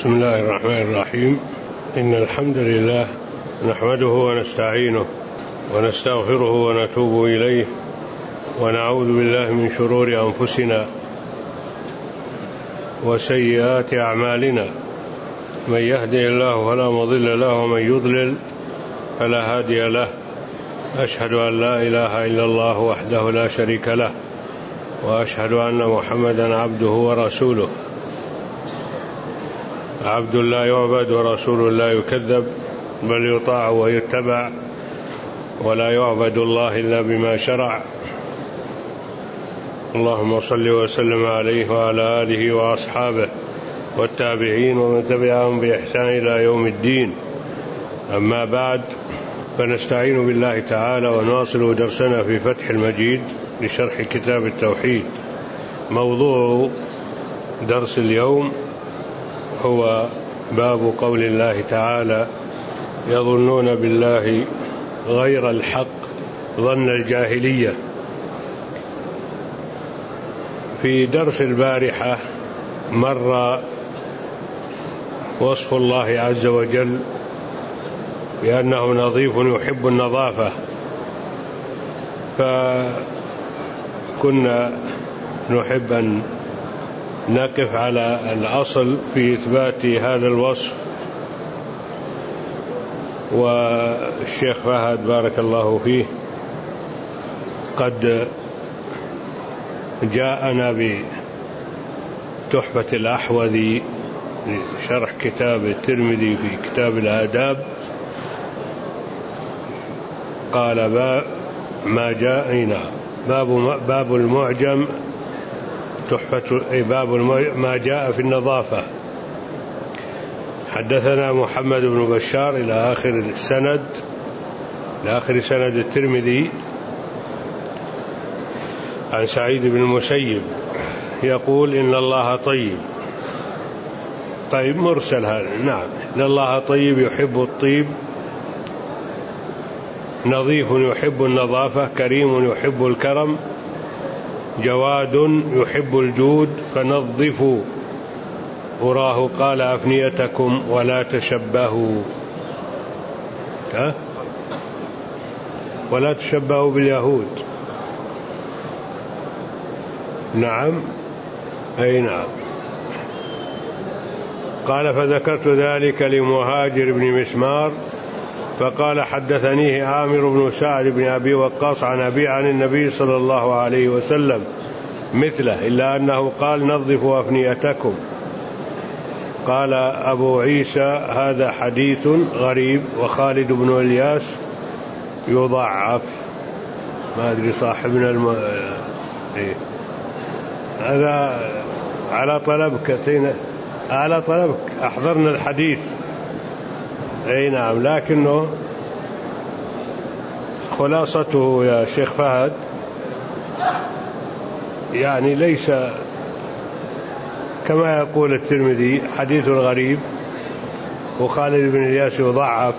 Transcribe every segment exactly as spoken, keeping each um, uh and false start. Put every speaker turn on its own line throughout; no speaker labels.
بسم الله الرحمن الرحيم. إن الحمد لله نحمده ونستعينه ونستغفره ونتوب إليه ونعوذ بالله من شرور أنفسنا وسيئات أعمالنا، من يهده الله فلا مضل له ومن يضلل فلا هادي له. أشهد أن لا إله إلا الله وحده لا شريك له، وأشهد أن محمدا عبده ورسوله، عبد لا يعبد ورسول لا يكذب، بل يطاع ويتبع، ولا يعبد الله إلا بما شرع. اللهم صل وسلم عليه وعلى آله وأصحابه والتابعين ومن تبعهم بإحسان إلى يوم الدين. أما بعد، فنستعين بالله تعالى ونواصل درسنا في فتح المجيد لشرح كتاب التوحيد. موضوع درس اليوم هو باب قول الله تعالى: يظنون بالله غير الحق ظن الجاهلية. في درس البارحة مر وصف الله عز وجل بأنه نظيف يحب النظافة، فكنا نحب أن نقف على الأصل في إثبات هذا الوصف. والشيخ فهد بارك الله فيه قد جاءنا بتحفة الأحوذي شرح كتاب الترمذي في كتاب الآداب، قال باب ما جاءنا باب باب المعجم تحفة باب ما جاء في النظافة. حدثنا محمد بن بشار إلى آخر السند لآخر سند الترمذي عن سعيد بن المسيب يقول: إن الله طيب. طيب مرسل هذا، نعم. إن الله طيب يحب الطيب، نظيف يحب النظافة، كريم يحب الكرم، جواد يحب الجود، فنظفوا. أراه قال: أفنيتكم ولا تشبهوا ها؟ ولا تشبهوا باليهود. نعم، أي نعم. قال: فذكرت ذلك لمهاجر بن مسمار فقال: حدثنيه عامر بن سعد بن أبي وقاص عن أبي عن النبي صلى الله عليه وسلم مثله، إلا أنه قال: نظفوا أفنيتكم. قال أبو عيسى: هذا حديث غريب. وخالد بن إلياس يضعف. ما أدري صاحبنا الم... إيه؟ هذا على طلبك على طلبك أحضرنا الحديث. أي نعم، لكنه خلاصته يا شيخ فهد يعني ليس كما يقول الترمذي حديث غريب، وخالد بن إلياس يضعف،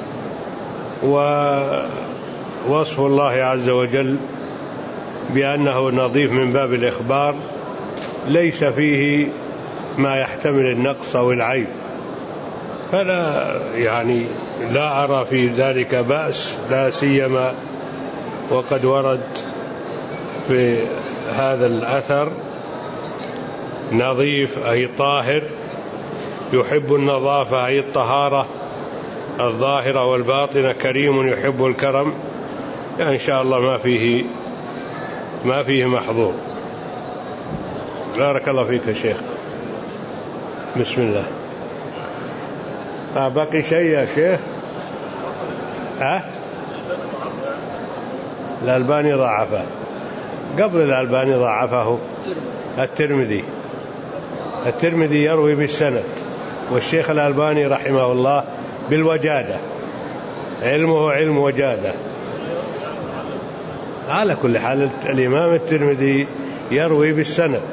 ووصف الله عز وجل بأنه نظيف من باب الإخبار ليس فيه ما يحتمل النقص أو العيب، فلا يعني لا أرى في ذلك بأس، لا سيما وقد ورد في هذا الأثر: نظيف أي طاهر، يحب النظافة أي الطهارة الظاهرة والباطنة، كريم يحب الكرم. يعني إن شاء الله ما فيه ما فيه محظور. بارك الله فيك يا شيخ. بسم الله. آه بقي شيء يا شيخ؟ أه؟ الألباني ضعفه. قبل الألباني ضعفه الترمذي. الترمذي يروي بالسند، والشيخ الألباني رحمه الله بالوجادة، علمه علم وجادة. على كل حال الإمام الترمذي يروي بالسند،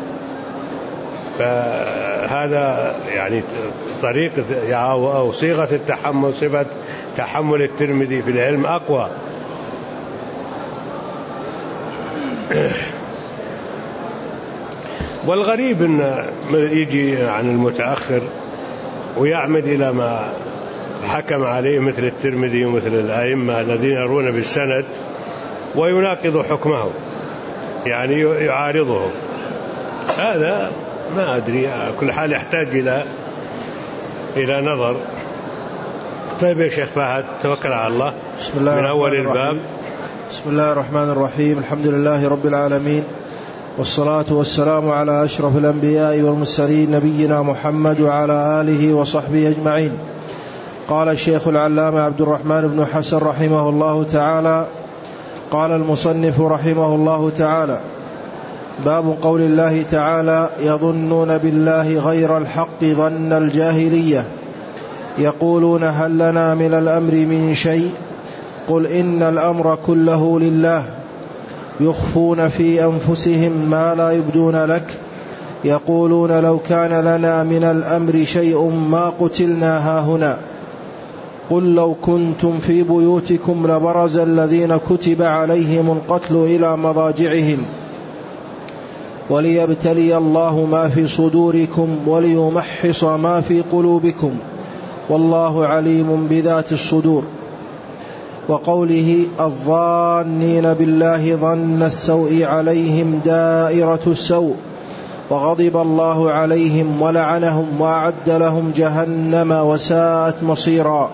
فهذا يعني طريقة أو صيغة التحمل، صفة تحمل الترمذي في العلم أقوى. والغريب أن يجي عن المتأخر ويعمد إلى ما حكم عليه مثل الترمذي ومثل الأئمة الذين يرون بالسند ويناقض حكمه، يعني يعارضه. هذا ما أدري، كل حال يحتاج إلى إلى نظر. طيب يا شيخ فهد، توكل على الله.
بسم الله
من أول الباب.
بسم الله الرحمن الرحيم. الحمد لله رب العالمين، والصلاة والسلام على أشرف الأنبياء والمرسلين نبينا محمد وعلى آله وصحبه أجمعين. قال الشيخ العلامة عبد الرحمن بن حسن رحمه الله تعالى: قال المصنف رحمه الله تعالى: باب قول الله تعالى: يظنون بالله غير الحق ظن الجاهلية، يقولون هل لنا من الأمر من شيء؟ قل إن الأمر كله لله، يخفون في أنفسهم ما لا يبدون لك، يقولون لو كان لنا من الأمر شيء ما قتلنا هاهنا. قل لو كنتم في بيوتكم لبرز الذين كتب عليهم القتل إلى مضاجعهم وليبتلي الله ما في صدوركم وليمحص ما في قلوبكم والله عليم بذات الصدور. وقوله: الظانين بالله ظن السوء عليهم دائرة السوء، وغضب الله عليهم ولعنهم وأعد لهم جهنم وساءت مصيرا.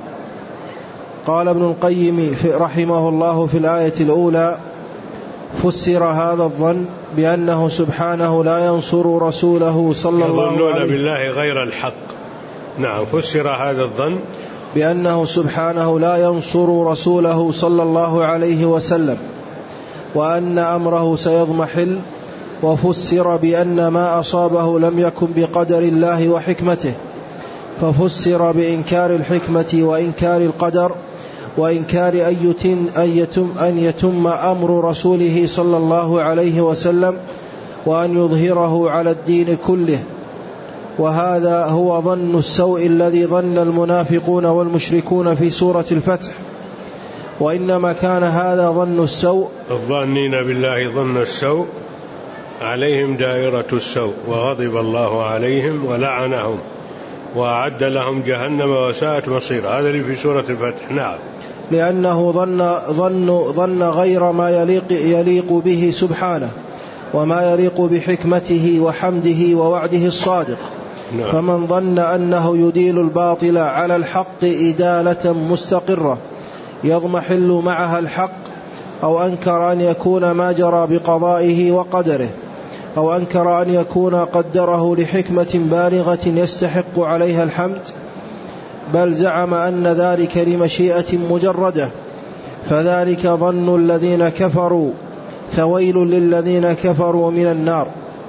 قال ابن القيم رحمه الله في الآية الأولى: فسر هذا الظن بأنه سبحانه لا ينصر رسوله صلى الله عليه وسلم.
يظنون بالله غير الحق. نعم، فسر هذا الظن
بأنه سبحانه لا ينصر رسوله صلى الله عليه وسلم، وأن أمره سيضمحل. وفسر بأن ما أصابه لم يكن بقدر الله وحكمته، ففسر بإنكار الحكمة وإنكار القدر وإنكار أن يتم, أن يتم أمر رسوله صلى الله عليه وسلم وأن يظهره على الدين كله. وهذا هو ظن السوء الذي ظن المنافقون والمشركون في سورة الفتح. وإنما كان هذا ظن السوء.
الظانين بالله ظن السوء عليهم دائرة السوء وغضب الله عليهم ولعنهم وأعد لهم جهنم وساءت مصيرا. هذا اللي في سورة الفتح. نعم،
لأنه ظن, ظن, ظن غير ما يليق, يليق به سبحانه وما يليق بحكمته وحمده ووعده الصادق.
نعم.
فمن ظن أنه يديل الباطل على الحق إدالة مستقرة يضمحل معها الحق، أو أنكر أن يكون ما جرى بقضائه وقدره، أو أنكر أن يكون قدره لحكمة بالغة يستحق عليها الحمد، بل زعم أن ذلك لمشيئة مجردة، فذلك ظن الذين كفروا، فويل للذين كفروا من النار.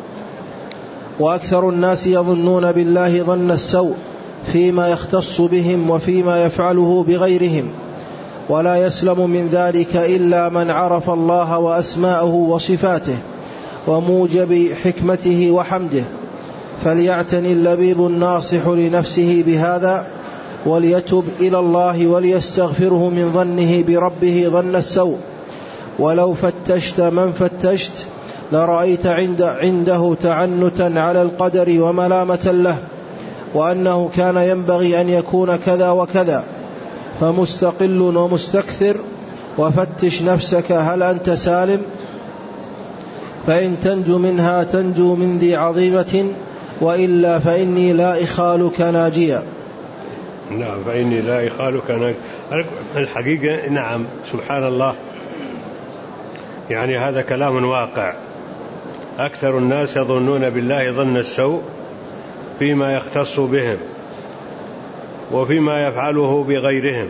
وأكثر الناس يظنون بالله ظن السوء فيما يختص بهم وفيما يفعله بغيرهم، ولا يسلم من ذلك إلا من عرف الله وأسماءه وصفاته وموجب حكمته وحمده. فليعتني اللبيب الناصح لنفسه بهذا، وليتب إلى الله وليستغفره من ظنه بربه ظن السوء. ولو فتشت من فتشت لرأيت عند عنده تعنتا على القدر وملامة له، وأنه كان ينبغي أن يكون كذا وكذا، فمستقل ومستكثر. وفتش نفسك هل أنت سالم؟ فإن تنجو منها تنجو من ذي عظيمة، وإلا فإني لا إخالك ناجيا.
نعم، فإني لا إخالك ناجيا. الحقيقة نعم، سبحان الله، يعني هذا كلام واقع. أكثر الناس يظنون بالله ظن السوء فيما يختص بهم وفيما يفعله بغيرهم.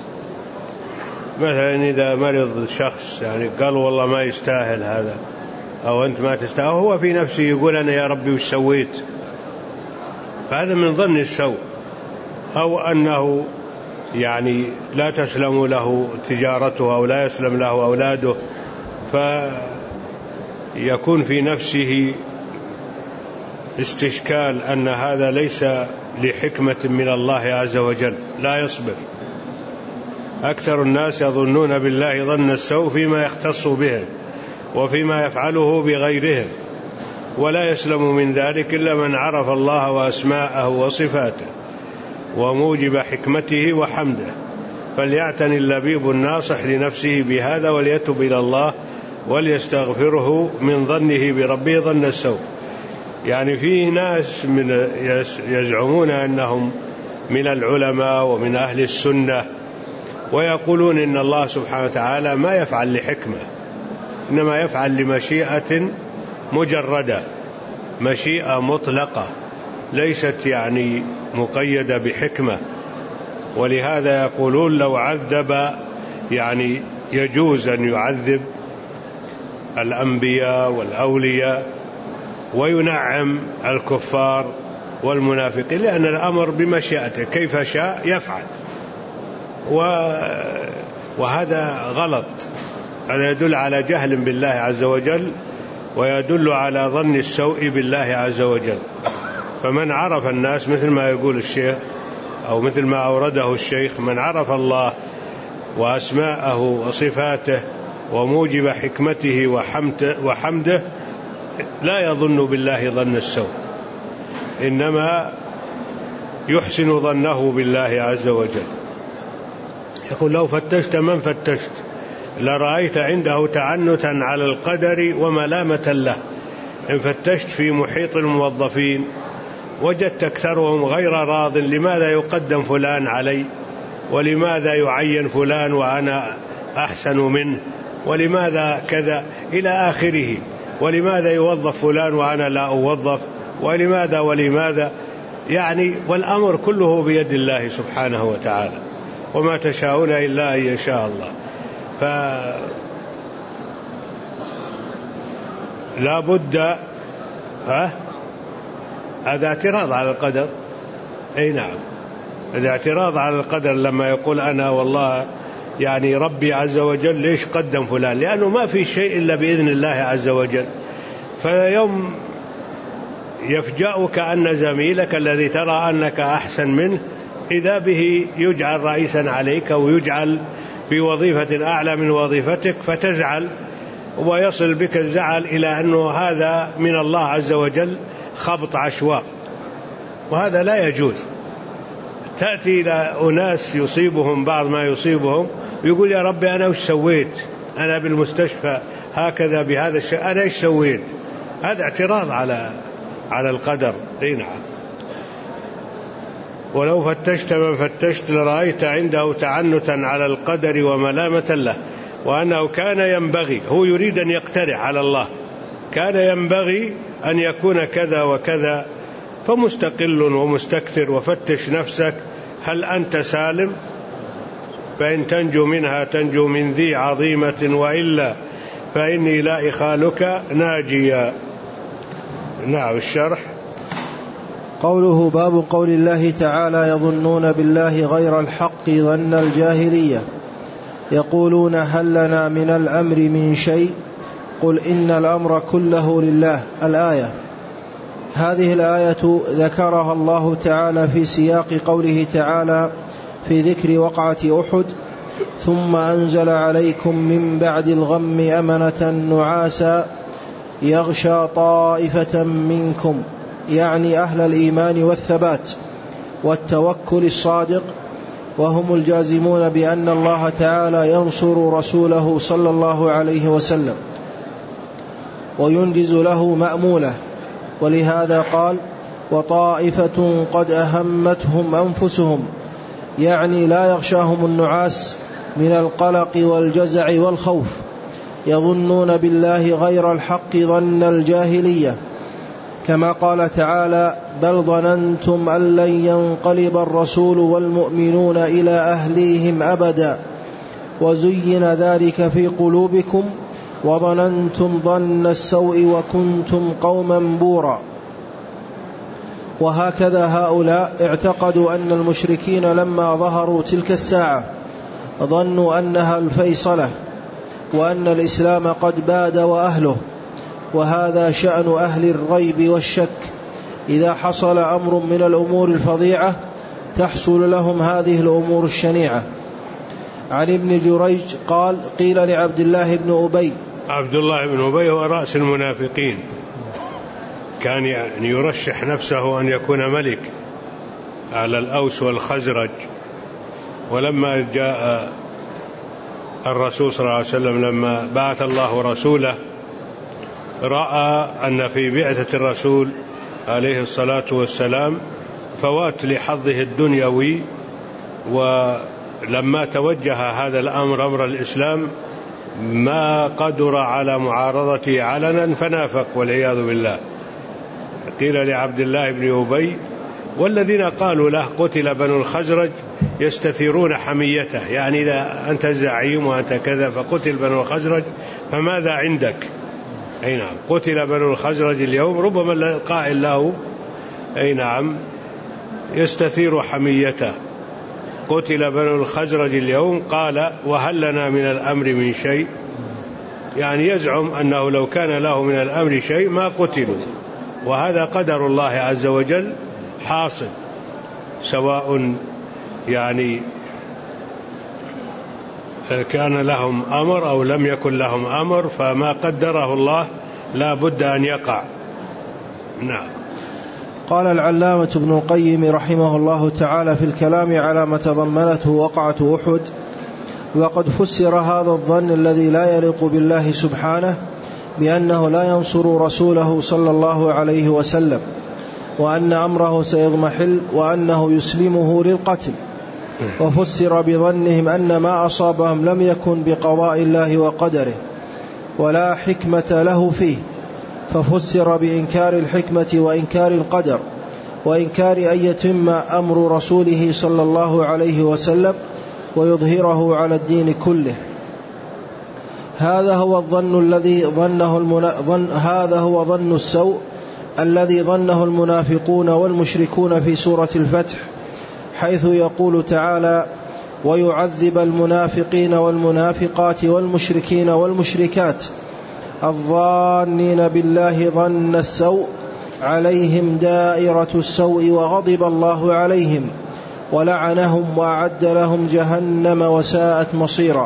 مثلا إذا مرض شخص يعني قال والله ما يستاهل هذا، أو أنت ما تستاهل، هو في نفسه يقول أنا يا ربي وش سويت، فهذا من ظن السوء. أو أنه يعني لا تسلم له تجارته أو لا يسلم له أولاده، فيكون في نفسه استشكال أن هذا ليس لحكمة من الله عز وجل، لا يصبر. أكثر الناس يظنون بالله ظن السوء فيما يختص بهم وفيما يفعله بغيرهم، ولا يسلم من ذلك إلا من عرف الله وأسماءه وصفاته. وموجب حكمته وحمده، فليعتني اللبيب الناصح لنفسه بهذا وليتب إلى الله وليستغفره من ظنه بربه ظن السوء. يعني في ناس من يزعمون أنهم من العلماء ومن أهل السنة ويقولون إن الله سبحانه وتعالى ما يفعل لحكمة، إنما يفعل لمشيئة مجردة، مشيئة مطلقة ليست يعني مقيدة بحكمة. ولهذا يقولون لو عذب يعني يجوز أن يعذب الأنبياء والأولياء وينعم الكفار والمنافقين، لأن الأمر بمشيئته كيف شاء يفعل، وهذا غلط. هذا يدل على جهل بالله عز وجل ويدل على ظن السوء بالله عز وجل. فمن عرف الناس مثل ما يقول الشيخ أو مثل ما أورده الشيخ، من عرف الله وأسماءه وصفاته وموجب حكمته وحمده لا يظن بالله ظن السوء، إنما يحسن ظنه بالله عز وجل. يقول لو فتشت من فتشت لرأيت عنده تعنتا على القدر وملامة له. إن فتشت في محيط الموظفين وجدت أكثرهم غير راض، لماذا يقدم فلان علي، ولماذا يعين فلان وأنا أحسن منه، ولماذا كذا إلى آخره، ولماذا يوظف فلان وأنا لا أوظف، ولماذا ولماذا يعني. والأمر كله بيد الله سبحانه وتعالى، وما تشاءون إلا أن يشاء الله. فلا بد ها هذا اعتراض على القدر. أي نعم، هذا اعتراض على القدر لما يقول أنا والله يعني ربي عز وجل ليش قدم فلان، لأنه ما في شيء إلا بإذن الله عز وجل. فيوم يفجأك أن زميلك الذي ترى أنك أحسن منه إذا به يجعل رئيسا عليك ويجعل في وظيفة أعلى من وظيفتك، فتزعل ويصل بك الزعل إلى أنه هذا من الله عز وجل خبط عشواء، وهذا لا يجوز. تأتي إلى أناس يصيبهم بعض ما يصيبهم ويقول يا ربي أنا وش سويت، أنا بالمستشفى هكذا بهذا الشيء أنا إيش سويت. هذا اعتراض على على القدر. نعم. ولو فتشت من فتشت لرأيت عنده تعنتا على القدر وملامة له، وأنه كان ينبغي، هو يريد أن يقترح على الله، كان ينبغي أن يكون كذا وكذا، فمستقل ومستكثر. وفتش نفسك هل أنت سالم، فإن تنجو منها تنجو من ذي عظيمة، وإلا فإني لا إخالك ناجيا. نعم. الشرح.
قوله باب قول الله تعالى يظنون بالله غير الحق ظن الجاهلية، يقولون هل لنا من الأمر من شيء، قل إن الأمر كله لله. الآية. هذه الآية ذكرها الله تعالى في سياق قوله تعالى في ذكر وقعة أحد: ثم أنزل عليكم من بعد الغم أمنة نعاسا يغشى طائفة منكم، يعني أهل الإيمان والثبات والتوكل الصادق، وهم الجازمون بأن الله تعالى ينصر رسوله صلى الله عليه وسلم وينجز له مأموله. ولهذا قال: وطائفة قد أهمتهم أنفسهم، يعني لا يغشاهم النعاس من القلق والجزع والخوف، يظنون بالله غير الحق ظن الجاهلية، كما قال تعالى: بل ظننتم أن لن ينقلب الرسول والمؤمنون إلى أهليهم أبدا وزين ذلك في قلوبكم وظننتم ظن السوء وكنتم قوما بورا. وهكذا هؤلاء اعتقدوا أن المشركين لما ظهروا تلك الساعة ظنوا أنها الفيصلة، وأن الإسلام قد باد وأهله. وهذا شأن أهل الريب والشك، إذا حصل أمر من الأمور الفظيعة تحصل لهم هذه الأمور الشنيعة. عن ابن جريج قال: قيل لعبد الله بن أبي،
عبد الله بن أبي هو رأس المنافقين، كان يعني يرشح نفسه أن يكون ملك، على الأوس والخزرج. ولما جاء الرسول صلى الله عليه وسلم لما بعث الله رسوله رأى أن في بعثة الرسول عليه الصلاة والسلام فوات لحظه الدنيوي، ولما توجه هذا الأمر أمر الإسلام ما قدر على معارضته علنا فنافق والعياذ بالله. قيل لعبد الله بن أبي والذين قالوا له قتل بنو الخزرج يستثيرون حميته، يعني إذا أنت الزعيم وأنت كذا فقتل بنو الخزرج فماذا عندك؟ أي نعم، قتل بنو الخزرج اليوم، ربما القائل له أي نعم يستثير حميته، قتل بنو الخزرج اليوم، قال وهل لنا من الأمر من شيء؟ يعني يزعم أنه لو كان له من الأمر شيء ما قتلوا، وهذا قدر الله عز وجل حاصل، سواء يعني كان لهم أمر أو لم يكن لهم أمر، فما قدره الله لا بد أن يقع. نعم.
قال العلامة ابن القيم رحمه الله تعالى في الكلام على ما تضمنته وقعة أحد: وقد فسر هذا الظن الذي لا يليق بالله سبحانه بأنه لا ينصر رسوله صلى الله عليه وسلم، وأن أمره سيضمحل، وأنه يسلمه للقتل. وفسر بظنهم أن ما أصابهم لم يكن بقضاء الله وقدره ولا حكمة له فيه، ففسر بإنكار الحكمة وإنكار القدر وإنكار أن يتم أمر رسوله صلى الله عليه وسلم ويظهره على الدين كله. هذا هو الظن الذي ظنه المنا... ظن... هذا هو ظن السوء الذي ظنه المنافقون والمشركون في سورة الفتح، حيث يقول تعالى: ويعذب المنافقين والمنافقات والمشركين والمشركات الظانين بالله ظن السوء عليهم دائرة السوء وغضب الله عليهم ولعنهم وأعد لهم جهنم وساءت مصيرا.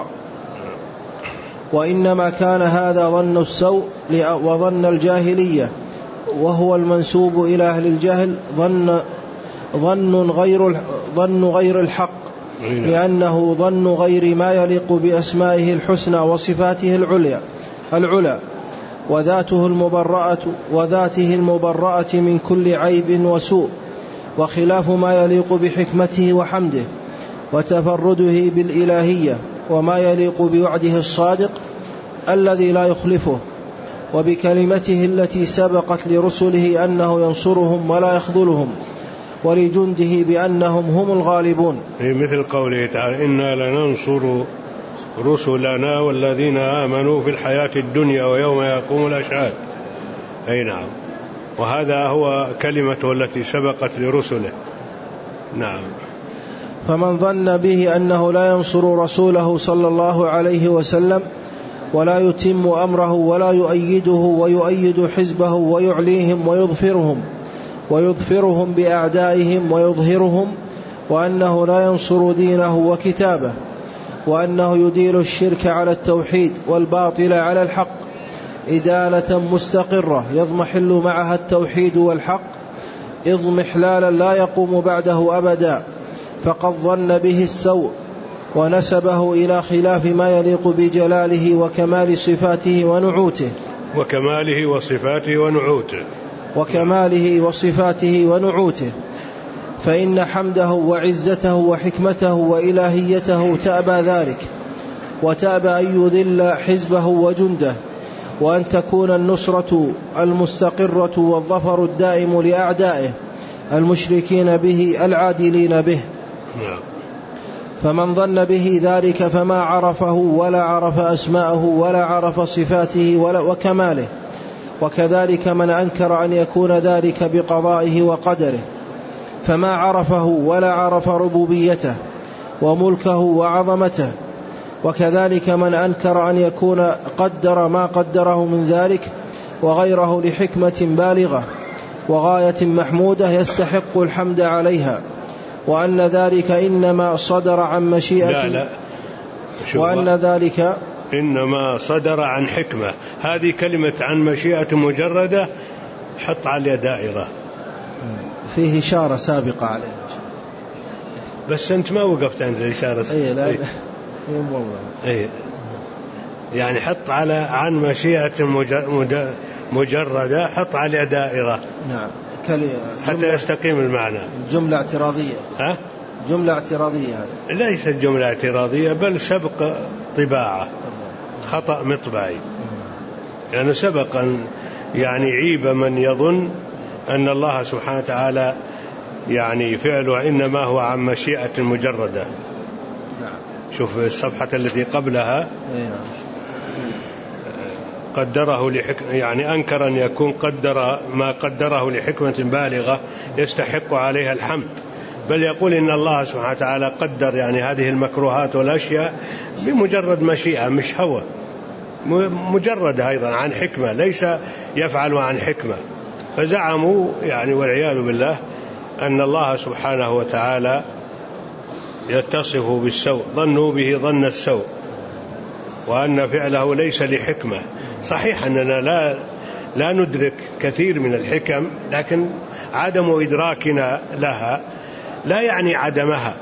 وإنما كان هذا ظن السوء وظن الجاهلية، وهو المنسوب إلى أهل الجهل، ظن ظن غير ظن غير الحق، لأنه ظن غير ما يليق بأسمائه الحسنى وصفاته العليا العلى وذاته المبرأة وذاته المبرأة من كل عيب وسوء، وخلاف ما يليق بحكمته وحمده وتفرده بالإلهية، وما يليق بوعده الصادق الذي لا يخلفه، وبكلمته التي سبقت لرسله أنه ينصرهم ولا يخذلهم، ولجنده بأنهم هم الغالبون،
مثل قوله تعالى: إنا لننصر رسلنا والذين آمنوا في الحياة الدنيا ويوم يقوم الأشهاد. أي نعم، وهذا هو كلمته التي سبقت لرسله. نعم.
فمن ظن به أنه لا ينصر رسوله صلى الله عليه وسلم ولا يتم أمره ولا يؤيده ويؤيد حزبه ويعليهم ويظفرهم ويظفرهم بأعدائهم ويظهرهم، وأنه لا ينصر دينه وكتابه، وأنه يديل الشرك على التوحيد والباطل على الحق إدالة مستقرة يضمحل معها التوحيد والحق إضمحلالا لا يقوم بعده أبدا، فقد ظن به السوء ونسبه إلى خلاف ما يليق بجلاله وكمال صفاته ونعوته
وكماله وصفاته ونعوته
وكماله وصفاته ونعوته فإن حمده وعزته وحكمته وإلهيته تأبى ذلك، وتأبى أن يذل حزبه وجنده، وأن تكون النصرة المستقرة والظفر الدائم لأعدائه المشركين به العادلين به. فمن ظن به ذلك فما عرفه ولا عرف أسماءه ولا عرف صفاته ولا وكماله، وكذلك من أنكر أن يكون ذلك بقضائه وقدره فما عرفه ولا عرف ربوبيته وملكه وعظمته، وكذلك من أنكر أن يكون قدر ما قدره من ذلك وغيره لحكمة بالغة وغاية محمودة يستحق الحمد عليها، وأن ذلك إنما صدر عن مشيئة
لا لا
وأن ذلك
إنما صدر عن حكمة. هذه كلمة عن مشيئة مجردة حط عليها دائرة،
فيه إشارة سابقة عليه.
بس أنت ما وقفت عند الإشارة.
أي لا أي.
أي يعني حط على عن مشيئة مجردة حط على دائرة.
نعم
حتى يستقيم المعنى.
جملة اعتراضية.
ها؟
جملة اعتراضية.
ليست جملة اعتراضية بل سبق طباعة، خطأ مطبعي، لأنه يعني سبق أن يعني عيب من يظن أن الله سبحانه وتعالى يعني فعله إنما هو عن مشيئة مجردة.
نعم.
شوف الصفحة التي قبلها. قدره لحكمة، يعني أنكر أن يكون قدر ما قدره لحكمة بالغة يستحق عليها الحمد، بل يقول إن الله سبحانه وتعالى قدر يعني هذه المكروهات والأشياء بمجرد مشيئة مش هوى، مجرد أيضا عن حكمة، ليس يفعل عن حكمة. فزعموا يعني والعياذ بالله أن الله سبحانه وتعالى يتصف بالسوء، ظنوا به ظن السوء، وأن فعله ليس لحكمة. صحيح أننا لا لا ندرك كثير من الحكم، لكن عدم إدراكنا لها لا يعني عدمها.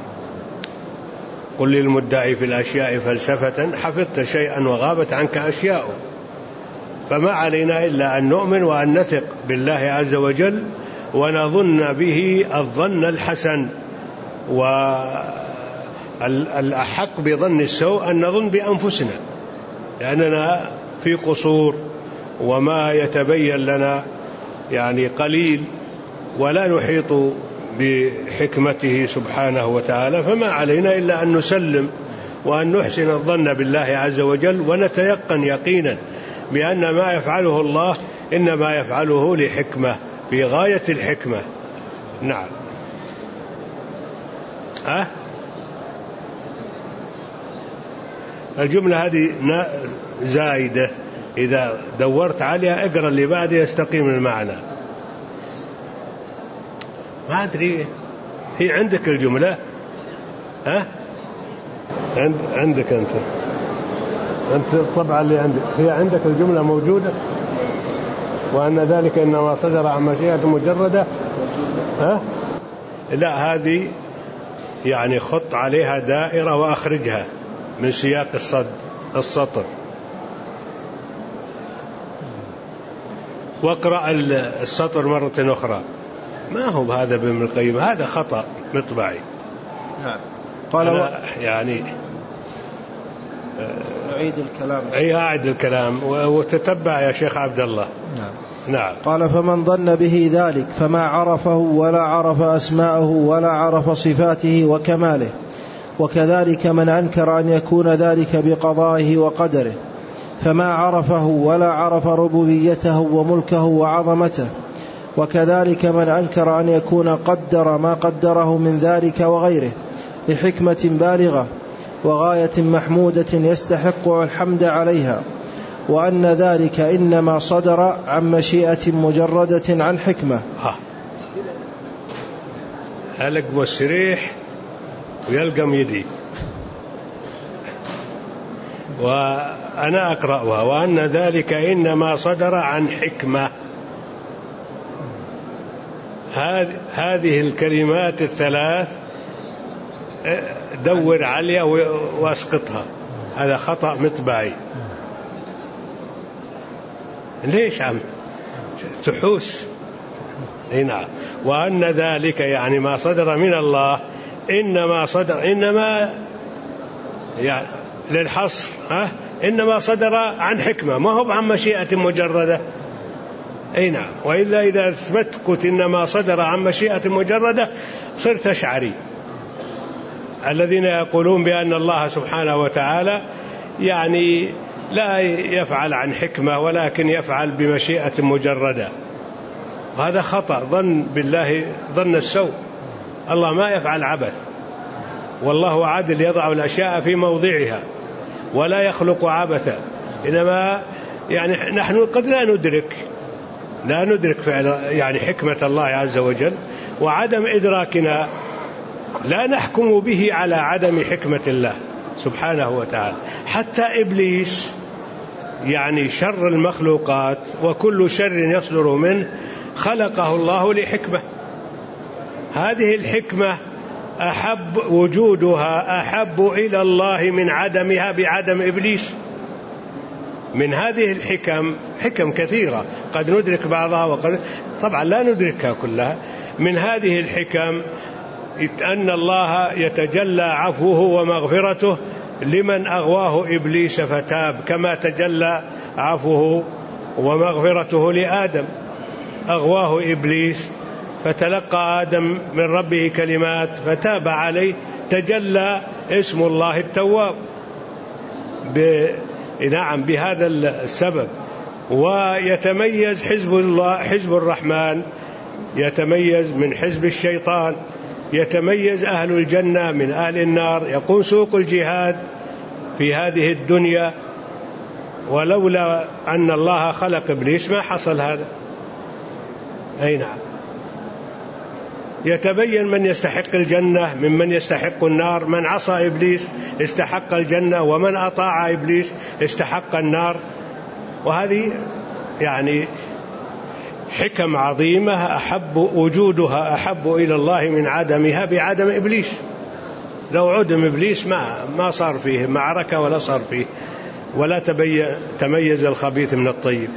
قل للمدعي في الأشياء فلسفة حفظت شيئا وغابت عنك أشياء. فما علينا إلا أن نؤمن وأن نثق بالله عز وجل ونظن به الظن الحسن، والأحق بظن السوء أن نظن بأنفسنا، لأننا في قصور وما يتبين لنا يعني قليل، ولا نحيط بحكمته سبحانه وتعالى. فما علينا إلا أن نسلم وأن نحسن الظن بالله عز وجل، ونتيقن يقينا بأن ما يفعله الله إنما يفعله لحكمة في غاية الحكمة. نعم. ها؟ الجملة هذه زائدة، إذا دورت عليها اقرأ اللي بعد يستقيم المعنى. ما أدري هي عندك الجملة؟ ها؟ عند عندك أنت أنت طبعا اللي عندك هي عندك الجملة موجودة، وأن ذلك إنما صدر عن مشيئة مجردة. ها؟ لا، هذه يعني خط عليها دائرة وأخرجها من سياق الصد السطر، واقرأ السطر مرة أخرى. ما هو هذا ابن القيم، هذا خطأ مطبعي.
نعم. قال و...
يعني
نعيد الكلام.
أي أعد الكلام وتتبع يا شيخ عبد الله.
نعم.
نعم.
قال فمن ظن به ذلك فما عرفه ولا عرف أسماءه ولا عرف صفاته وكماله، وكذلك من أنكر أن يكون ذلك بقضائه وقدره فما عرفه ولا عرف ربوبيته وملكه وعظمته، وكذلك من أنكر أن يكون قدر ما قدره من ذلك وغيره لحكمة بالغة وغاية محمودة يستحق الحمد عليها، وأن ذلك إنما صدر عن مشيئة مجردة عن حكمة.
هلق والسريح ويلقم يدي، وأنا أقرأها. وأن ذلك إنما صدر عن حكمة. هذه الكلمات الثلاث دور عليها واسقطها، هذا خطأ مطبعي. ليش عم تحوس؟ نعم. وأن ذلك يعني ما صدر من الله إنما صدر، إنما يعني للحصر، ها؟ إنما صدر عن حكمة، ما هو عن مشيئة مجردة. أي نعم. وإلا إذا أثبتت إنما صدر عن مشيئة مجردة صرت أشعري، الذين يقولون بأن الله سبحانه وتعالى يعني لا يفعل عن حكمة ولكن يفعل بمشيئة مجردة. وهذا خطأ، ظن بالله ظن السوء. الله ما يفعل عبث، والله عادل يضع الأشياء في موضعها ولا يخلق عبثا. إنما يعني نحن قد لا ندرك لا ندرك فعل يعني حكمة الله عز وجل، وعدم إدراكنا لا نحكم به على عدم حكمة الله سبحانه وتعالى. حتى إبليس يعني شر المخلوقات وكل شر يصدر منه خلقه الله لحكمة. هذه الحكمة أحب وجودها أحب إلى الله من عدمها بعدم إبليس. من هذه الحكم، حكم كثيرة قد ندرك بعضها وقد طبعا لا ندركها كلها. من هذه الحكم أن الله يتجلى عفوه ومغفرته لمن أغواه إبليس فتاب، كما تجلى عفوه ومغفرته لآدم. أغواه إبليس فتلقى آدم من ربه كلمات فتاب عليه، تجلى اسم الله التواب ب... نعم بهذا السبب. ويتميز حزب الله حزب الرحمن يتميز من حزب الشيطان، يتميز أهل الجنة من أهل النار، يكون سوق الجهاد في هذه الدنيا. ولولا أن الله خلق إبليس ما حصل هذا. أي نعم. يتبين من يستحق الجنة ممن يستحق النار. من عصى إبليس استحق الجنة، ومن أطاع إبليس استحق النار. وهذه يعني حكم عظيمة أحب وجودها أحب إلى الله من عدمها بعدم إبليس. لو عدم إبليس ما ما صار فيه معركة ولا صار فيه ولا تميز الخبيث من الطيب.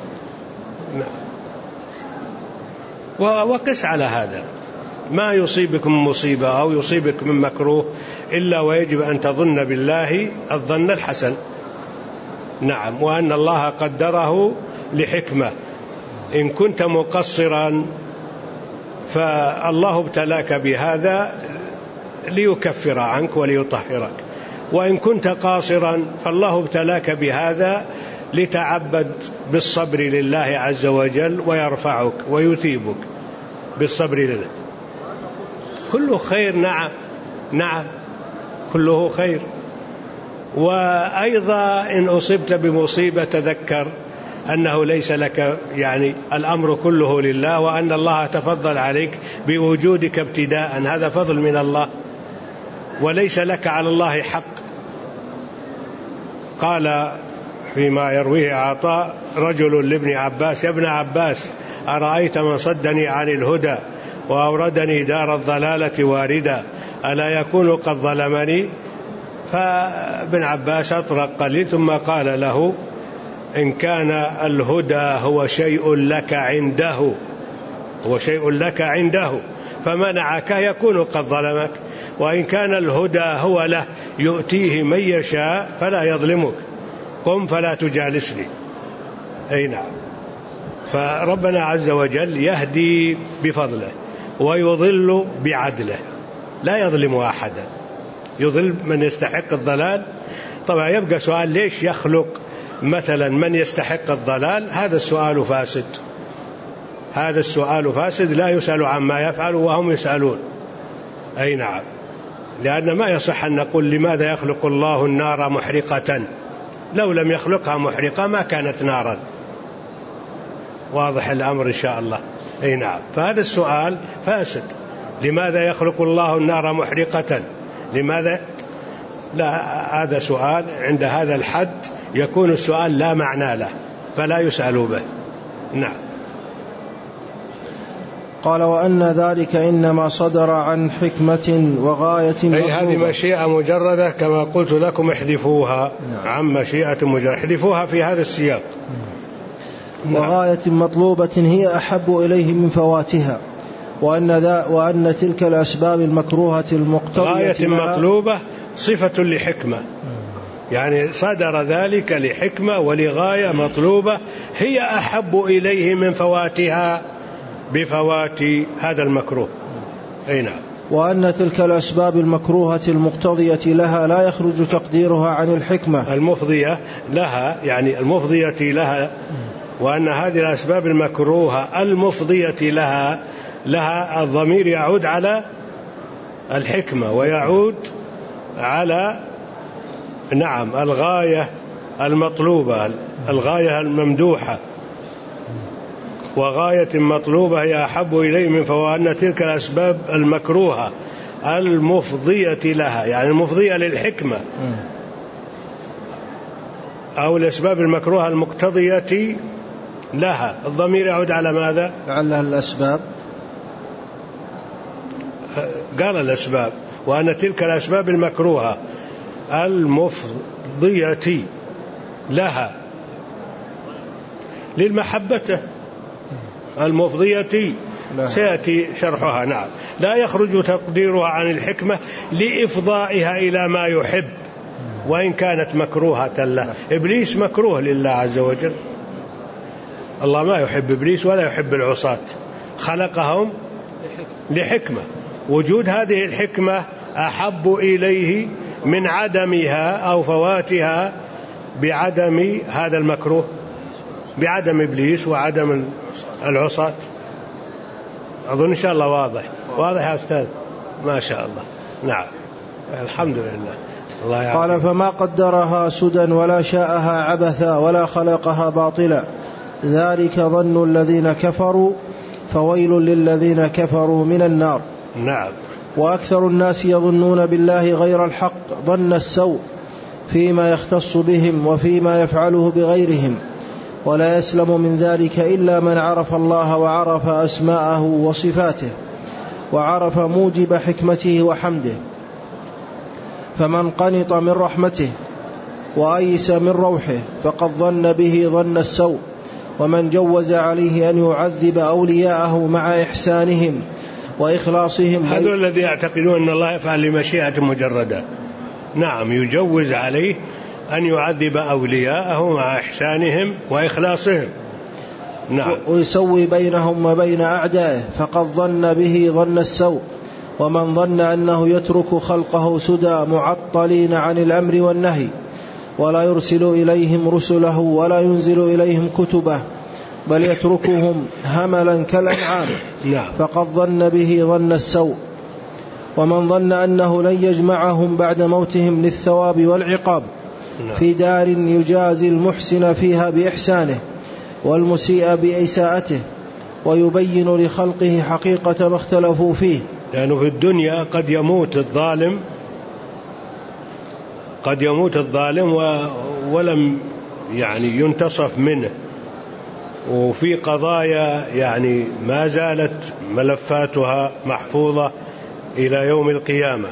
وقس على هذا، ما يصيبكم مصيبة أو يصيبك من مكروه إلا ويجب أن تظن بالله الظن الحسن. نعم. وأن الله قدره لحكمة. إن كنت مقصرا فالله ابتلاك بهذا ليكفر عنك وليطهرك، وإن كنت قاصرا فالله ابتلاك بهذا لتعبد بالصبر لله عز وجل ويرفعك ويثيبك بالصبر لله. كله خير. نعم نعم كله خير. وأيضا إن أصبت بمصيبة تذكر أنه ليس لك، يعني الأمر كله لله، وأن الله تفضل عليك بوجودك ابتداء، هذا فضل من الله وليس لك على الله حق. قال فيما يرويه عطاء رجل لابن عباس: يا ابن عباس أرأيت من صدني عن الهدى وأوردني دار الضلالة واردا ألا يكون قد ظلمني؟ فابن عباس أطرق قليل ثم قال له: إن كان الهدى هو شيء لك عنده هو شيء لك عنده فمنعك يكون قد ظلمك، وإن كان الهدى هو له يؤتيه من يشاء فلا يظلمك، قم فلا تجالسني. أي نعم. فربنا عز وجل يهدي بفضله ويضل بعدله، لا يظلم أحدا، يضل من يستحق الضلال. طبعا يبقى سؤال: ليش يخلق مثلا من يستحق الضلال؟ هذا السؤال فاسد، هذا السؤال فاسد، لا يسأل عما يفعل وهم يسألون. أي نعم. لأن ما يصح أن نقول لماذا يخلق الله النار محرقة، لو لم يخلقها محرقة ما كانت نارا. واضح الأمر إن شاء الله. أي نعم. فهذا السؤال فاسد. لماذا يخلق الله النار محرقة؟ لماذا؟ لا، هذا سؤال عند هذا الحد يكون السؤال لا معنى له فلا يسأل به. نعم.
قال: وأن ذلك إنما صدر عن حكمة وغاية مطلوبة.
أي هذه مشيئة مجردة كما قلت لكم، احذفوها. نعم. عن مشيئة مجردة، احذفوها في هذا السياق.
وغاية مطلوبة هي أحب إليه من فواتها، وأن, ذا وأن تلك الأسباب المكروهة المقتضية
غاية مطلوبة صفة لحكمة، يعني صدر ذلك لحكمة ولغاية مطلوبة هي أحب إليه من فواتها بفوات هذا المكروه. أي نعم.
وأن تلك الأسباب المكروهة المقتضية لها لا يخرج تقديرها عن الحكمة
المفضية لها، يعني المفضية لها. وأن هذه الأسباب المكروهة المفضية لها لها الضمير يعود على الحكمة ويعود على نعم الغاية المطلوبة، الغاية الممدوحة. وغاية مطلوبة هي أحب إليه من فوان تلك الأسباب المكروهة المفضية لها، يعني المفضية للحكمة، أو الأسباب المكروهة المقتضية لها. الضمير يعود على ماذا؟
لعلها الأسباب
قال الأسباب، وأن تلك الأسباب المكروهة المفضية لها للمحبة المفضية سيأتي شرحها. نعم. لا يخرج تقديرها عن الحكمة لإفضائها إلى ما يحب وإن كانت مكروهة له. إبليس مكروه لله عز وجل، الله ما يحب إبليس ولا يحب العصاة، خلقهم لحكمة، وجود هذه الحكمة أحب إليه من عدمها أو فواتها بعدم هذا المكروه، بعدم إبليس وعدم العصاة. أظن إن شاء الله واضح. واضح يا أستاذ؟ ما شاء الله. نعم الحمد لله. الله
قال فما قدرها سدى ولا شاءها عبثا ولا خلقها باطلا، ذلك ظن الذين كفروا فويل للذين كفروا من النار.
نعم.
وأكثر الناس يظنون بالله غير الحق ظن السوء فيما يختص بهم وفيما يفعله بغيرهم، ولا يسلم من ذلك إلا من عرف الله وعرف أسماءه وصفاته وعرف موجب حكمته وحمده. فمن قنط من رحمته وأيس من روحه فقد ظن به ظن السوء، ومن جوز عليه أن يعذب أولياءه مع إحسانهم وإخلاصهم.
هذا الذي يعتقدون أن الله يفعل لمشيئة مجردة. نعم، يجوز عليه أن يعذب أولياءه مع إحسانهم وإخلاصهم. نعم.
ويسوي بينهم وبين أعدائه فقد ظن به ظن السوء، ومن ظن أنه يترك خلقه سدى معطلين عن الأمر والنهي ولا يرسل إليهم رسله ولا ينزل إليهم كتبه بل يتركهم هملا كالأنعام فقد ظن به ظن السوء. ومن ظن أنه لن يجمعهم بعد موتهم للثواب والعقاب في دار يجازي المحسن فيها بإحسانه والمسيء بإساءته ويبين لخلقه حقيقة ما اختلفوا فيه.
لأنه في الدنيا قد يموت الظالم قد يموت الظالم ولم يعني ينتصف منه، وفي قضايا يعني ما زالت ملفاتها محفوظة إلى يوم القيامة،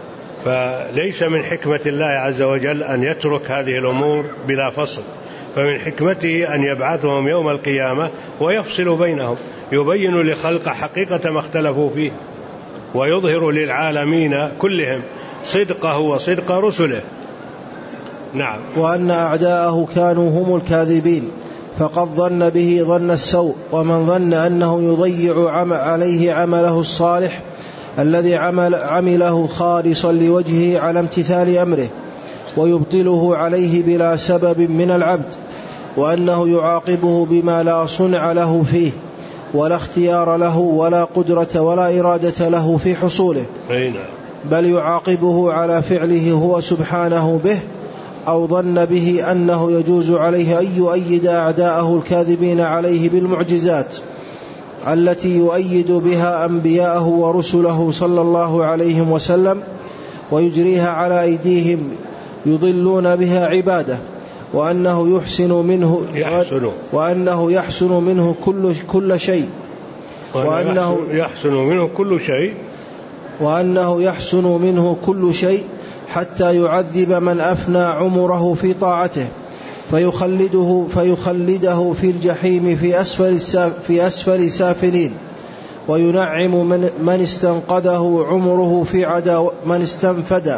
فليس من حكمة الله عز وجل أن يترك هذه الأمور بلا فصل، فمن حكمته أن يبعثهم يوم القيامة ويفصل بينهم، يبين لخلق حقيقة ما اختلفوا فيه ويظهر للعالمين كلهم صدقه وصدق رسله. نعم.
وأن أعداءه كانوا هم الكاذبين فقد ظن به ظن السوء، ومن ظن أنه يضيع عليه عمله الصالح الذي عمل عمله خالصا لوجهه على امتثال أمره ويبطله عليه بلا سبب من العبد، وأنه يعاقبه بما لا صنع له فيه ولا اختيار له ولا قدرة ولا إرادة له في حصوله، بل يعاقبه على فعله هو سبحانه به، أو ظن به أنه يجوز عليه أن يؤيد أعداءه الكاذبين عليه بالمعجزات التي يؤيد بها أنبياءه ورسله صلى الله عليه وسلم ويجريها على أيديهم يضلون بها عباده، وأنه يحسن منه
يحسن
وأنه يحسن منه كل كل شيء
وأنه يحسن منه كل شيء
وأنه يحسن منه كل شيء حتى يعذب من أفنى عمره في طاعته فيخلده فيخلده في الجحيم في أسفل في أسفل سافلين، وينعم من من استنقذه عمره في عداوة من استنفد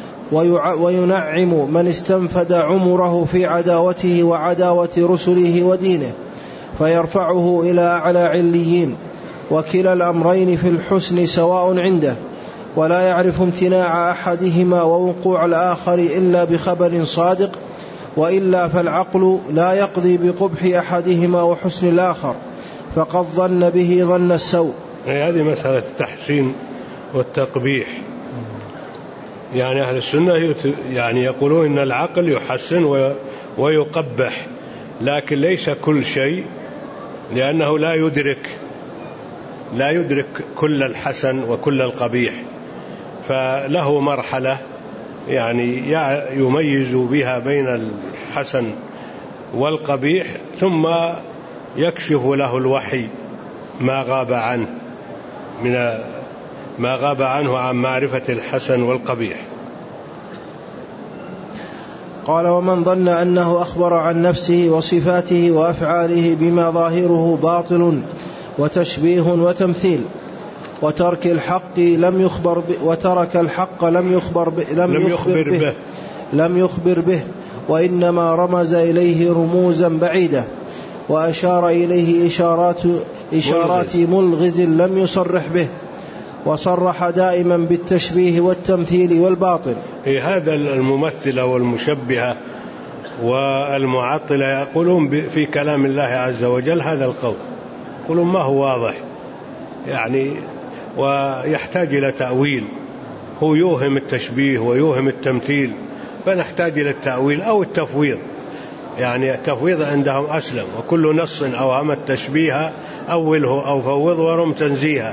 وينعم من استنفد عمره في عداوته وعداوة رسله ودينه فيرفعه إلى أعلى عليين، وكلا الأمرين في الحسن سواء عنده، ولا يعرف امتناع أحدهما ووقوع الآخر إلا بخبر صادق، وإلا فالعقل لا يقضي بقبح أحدهما وحسن الآخر فقد ظن به ظن السوء.
هذه مسألة التحسين والتقبيح، يعني أهل السنة يعني يقولون إن العقل يحسن ويقبح، لكن ليس كل شيء، لأنه لا يدرك لا يدرك كل الحسن وكل القبيح، فله مرحلة يعني يميز بها بين الحسن والقبيح، ثم يكشف له الوحي ما غاب عنه من ما غاب عنه عن معرفة الحسن والقبيح.
قال: ومن ظن أنه أخبر عن نفسه وصفاته وأفعاله بما ظاهره باطل وتشبيه وتمثيل، وترك الحق لم يخبر به وترك الحق لم يخبر به لم,
لم
يخبر,
يخبر به,
به لم يخبر به وإنما رمز إليه رموزا بعيدة، وأشار إليه إشارات, إشارات ملغز لم يصرح به، وصرح دائما بالتشبيه والتمثيل والباطل.
هذا الممثلة والمشبهة والمعطلة يقولون في كلام الله عز وجل هذا القول، يقولون ما هو واضح يعني، ويحتاج إلى تأويل، هو يوهم التشبيه ويوهم التمثيل، فنحتاج إلى التأويل أو التفويض. يعني التفويض عندهم أسلم، وكل نص أوهم التشبيه أوله أو فوض ورم تنزيها،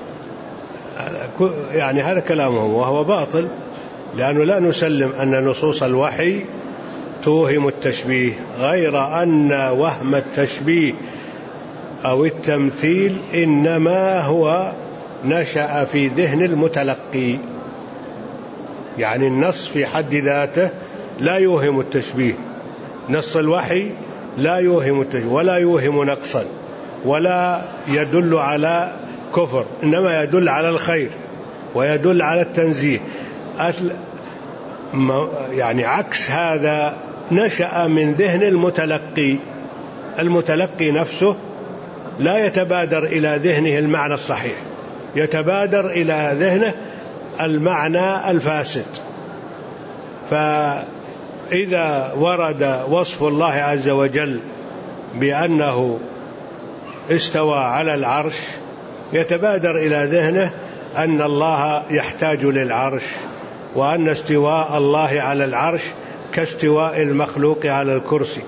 يعني هذا كلامهم وهو باطل، لأنه لا نسلم أن نصوص الوحي توهم التشبيه، غير أن وهم التشبيه أو التمثيل إنما هو نشأ في ذهن المتلقي. يعني النص في حد ذاته لا يوهم التشبيه، نص الوحي لا يوهم التشبيه ولا يوهم نقصا ولا يدل على كفر، إنما يدل على الخير ويدل على التنزيه. يعني عكس هذا نشأ من ذهن المتلقي، المتلقي نفسه لا يتبادر إلى ذهنه المعنى الصحيح، يتبادر إلى ذهنه المعنى الفاسد. فإذا ورد وصف الله عز وجل بأنه استوى على العرش، يتبادر إلى ذهنه أن الله يحتاج للعرش، وأن استواء الله على العرش كاستواء المخلوق على الكرسي،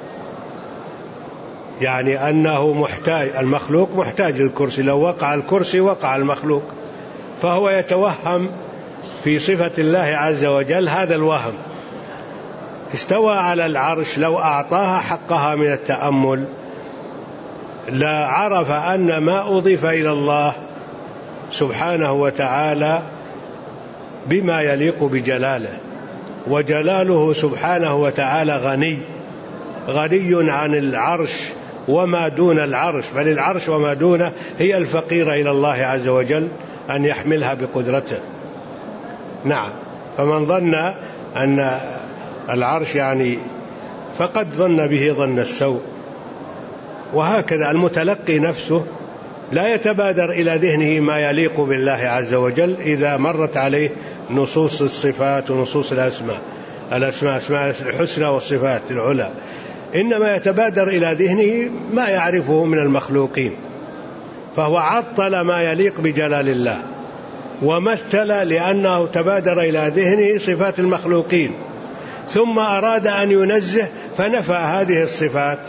يعني أنه محتاج، المخلوق محتاج للكرسي، لو وقع الكرسي وقع المخلوق، فهو يتوهم في صفة الله عز وجل هذا الوهم. استوى على العرش لو أعطاها حقها من التأمل لا عرف أن ما أضيف إلى الله سبحانه وتعالى بما يليق بجلاله، وجلاله سبحانه وتعالى غني غني عن العرش وما دون العرش، بل العرش وما دونه هي الفقيرة إلى الله عز وجل أن يحملها بقدرته. نعم، فمن ظن أن العرش يعني فقد ظن به ظن السوء. وهكذا المتلقي نفسه لا يتبادر إلى ذهنه ما يليق بالله عز وجل إذا مرت عليه نصوص الصفات ونصوص الأسماء الأسماء أسماء الحسنى والصفات العلى، إنما يتبادر إلى ذهنه ما يعرفه من المخلوقين، فهو عطل ما يليق بجلال الله، ومثل لأنه تبادر إلى ذهنه صفات المخلوقين، ثم أراد أن ينزه فنفى هذه الصفات،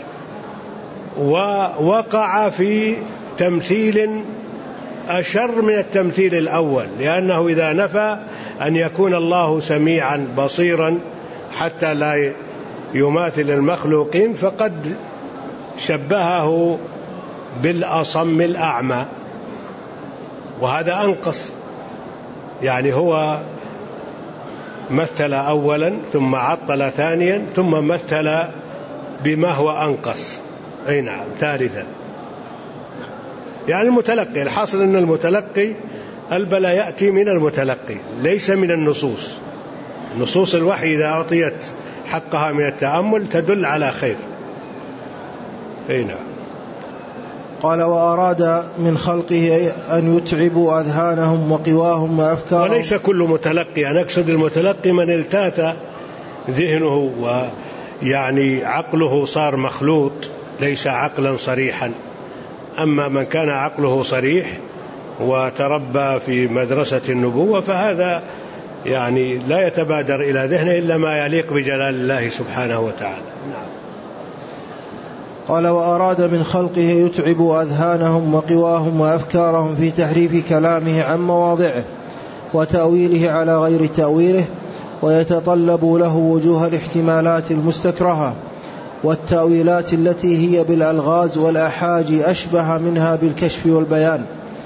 ووقع في تمثيل أشر من التمثيل الأول، لأنه إذا نفى أن يكون الله سميعا بصيرا حتى لا يماثل المخلوقين فقد شبهه بالأصم الأعمى، وهذا أنقص. يعني هو مثل أولا ثم عطل ثانيا ثم مثل بما هو أنقص، أي نعم ثالثا. يعني المتلقي، الحاصل أن المتلقي البلاء يأتي من المتلقي ليس من النصوص. نصوص الوحي إذا أعطيت حقها من التأمل تدل على خير. أي نعم.
قال: وأراد من خلقه أن يتعبوا أذهانهم وقواهم وأفكارهم.
وليس كل متلقي، أنا أقصد المتلقي من التات ذهنه ويعني عقله صار مخلوط ليس عقلا صريحا. أما من كان عقله صريح وتربى في مدرسة النبوة فهذا يعني لا يتبادر إلى ذهنه إلا ما يليق بجلال الله سبحانه وتعالى. نعم.
قال: وأراد من خلقه يتعب أذهانهم وقواهم وأفكارهم في تحريف كلامه عن مواضعه وتأويله على غير تأويله، ويتطلب له وجوه الاحتمالات المستكرهة والتأويلات التي هي بالألغاز والأحاج أشبه منها بالكشف والبيان.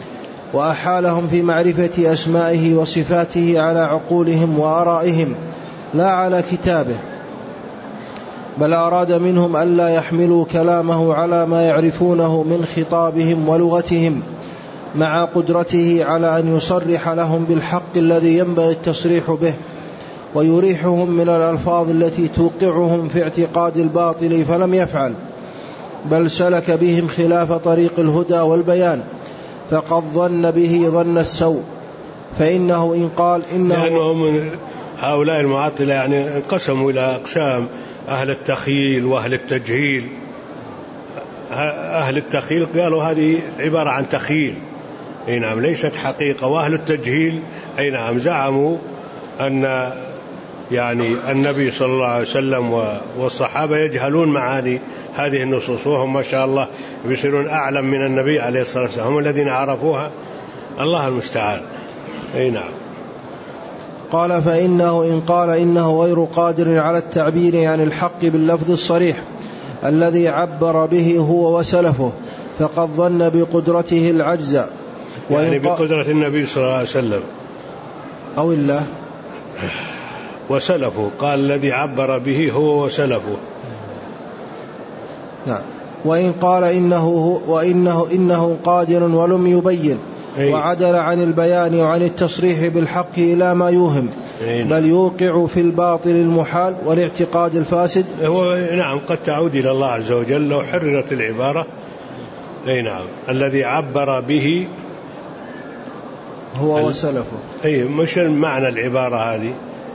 وأحالهم في معرفة أسمائه وصفاته على عقولهم وآرائهم لا على كتابه، بل أراد منهم ألا يحملوا كلامه على ما يعرفونه من خطابهم ولغتهم، مع قدرته على أن يصرح لهم بالحق الذي ينبغي التصريح به، ويريحهم من الألفاظ التي توقعهم في اعتقاد الباطل، فلم يفعل، بل سلك بهم خلاف طريق الهدى والبيان، فقد ظن به ظن السوء. فإنه إن قال إنه
لأنهم هؤلاء المعطلة يعني انقسموا إلى أقسام: أهل التخييل وأهل التجهيل. أهل التخييل قالوا هذه عبارة عن تخييل، أي نعم، ليست حقيقة. وأهل التجهيل أي نعم زعموا أن يعني النبي صلى الله عليه وسلم والصحابة يجهلون معاني هذه النصوص، وهم ما شاء الله يصيرون أعلم من النبي عليه الصلاة والسلام، هم الذين عرفوها. الله المستعان. أي نعم.
قال: فإنه إن قال إنه غير قادر على التعبير عن الحق باللفظ الصريح الذي عبر به هو وسلفه، فقد ظن بقدرته العجز،
يعني بقدرة النبي صلى الله عليه وسلم
أو الله
وسلفه. قال الذي عبر به هو وسلفه.
نعم. وإن قال إنه وإنه إنه قادر ولم يبين، أي. وعدل عن البيان وعن التصريح بالحق إلى ما يوهم، أي. بل يوقع في الباطل المحال والاعتقاد الفاسد.
هو نعم قد تعود إلى الله عز وجل لو حررت العبارة. أي نعم. الذي عبر به
هو وسلفه.
أي مش معنى العبارة هذه،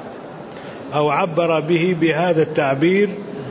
أو عبر به بهذا التعبير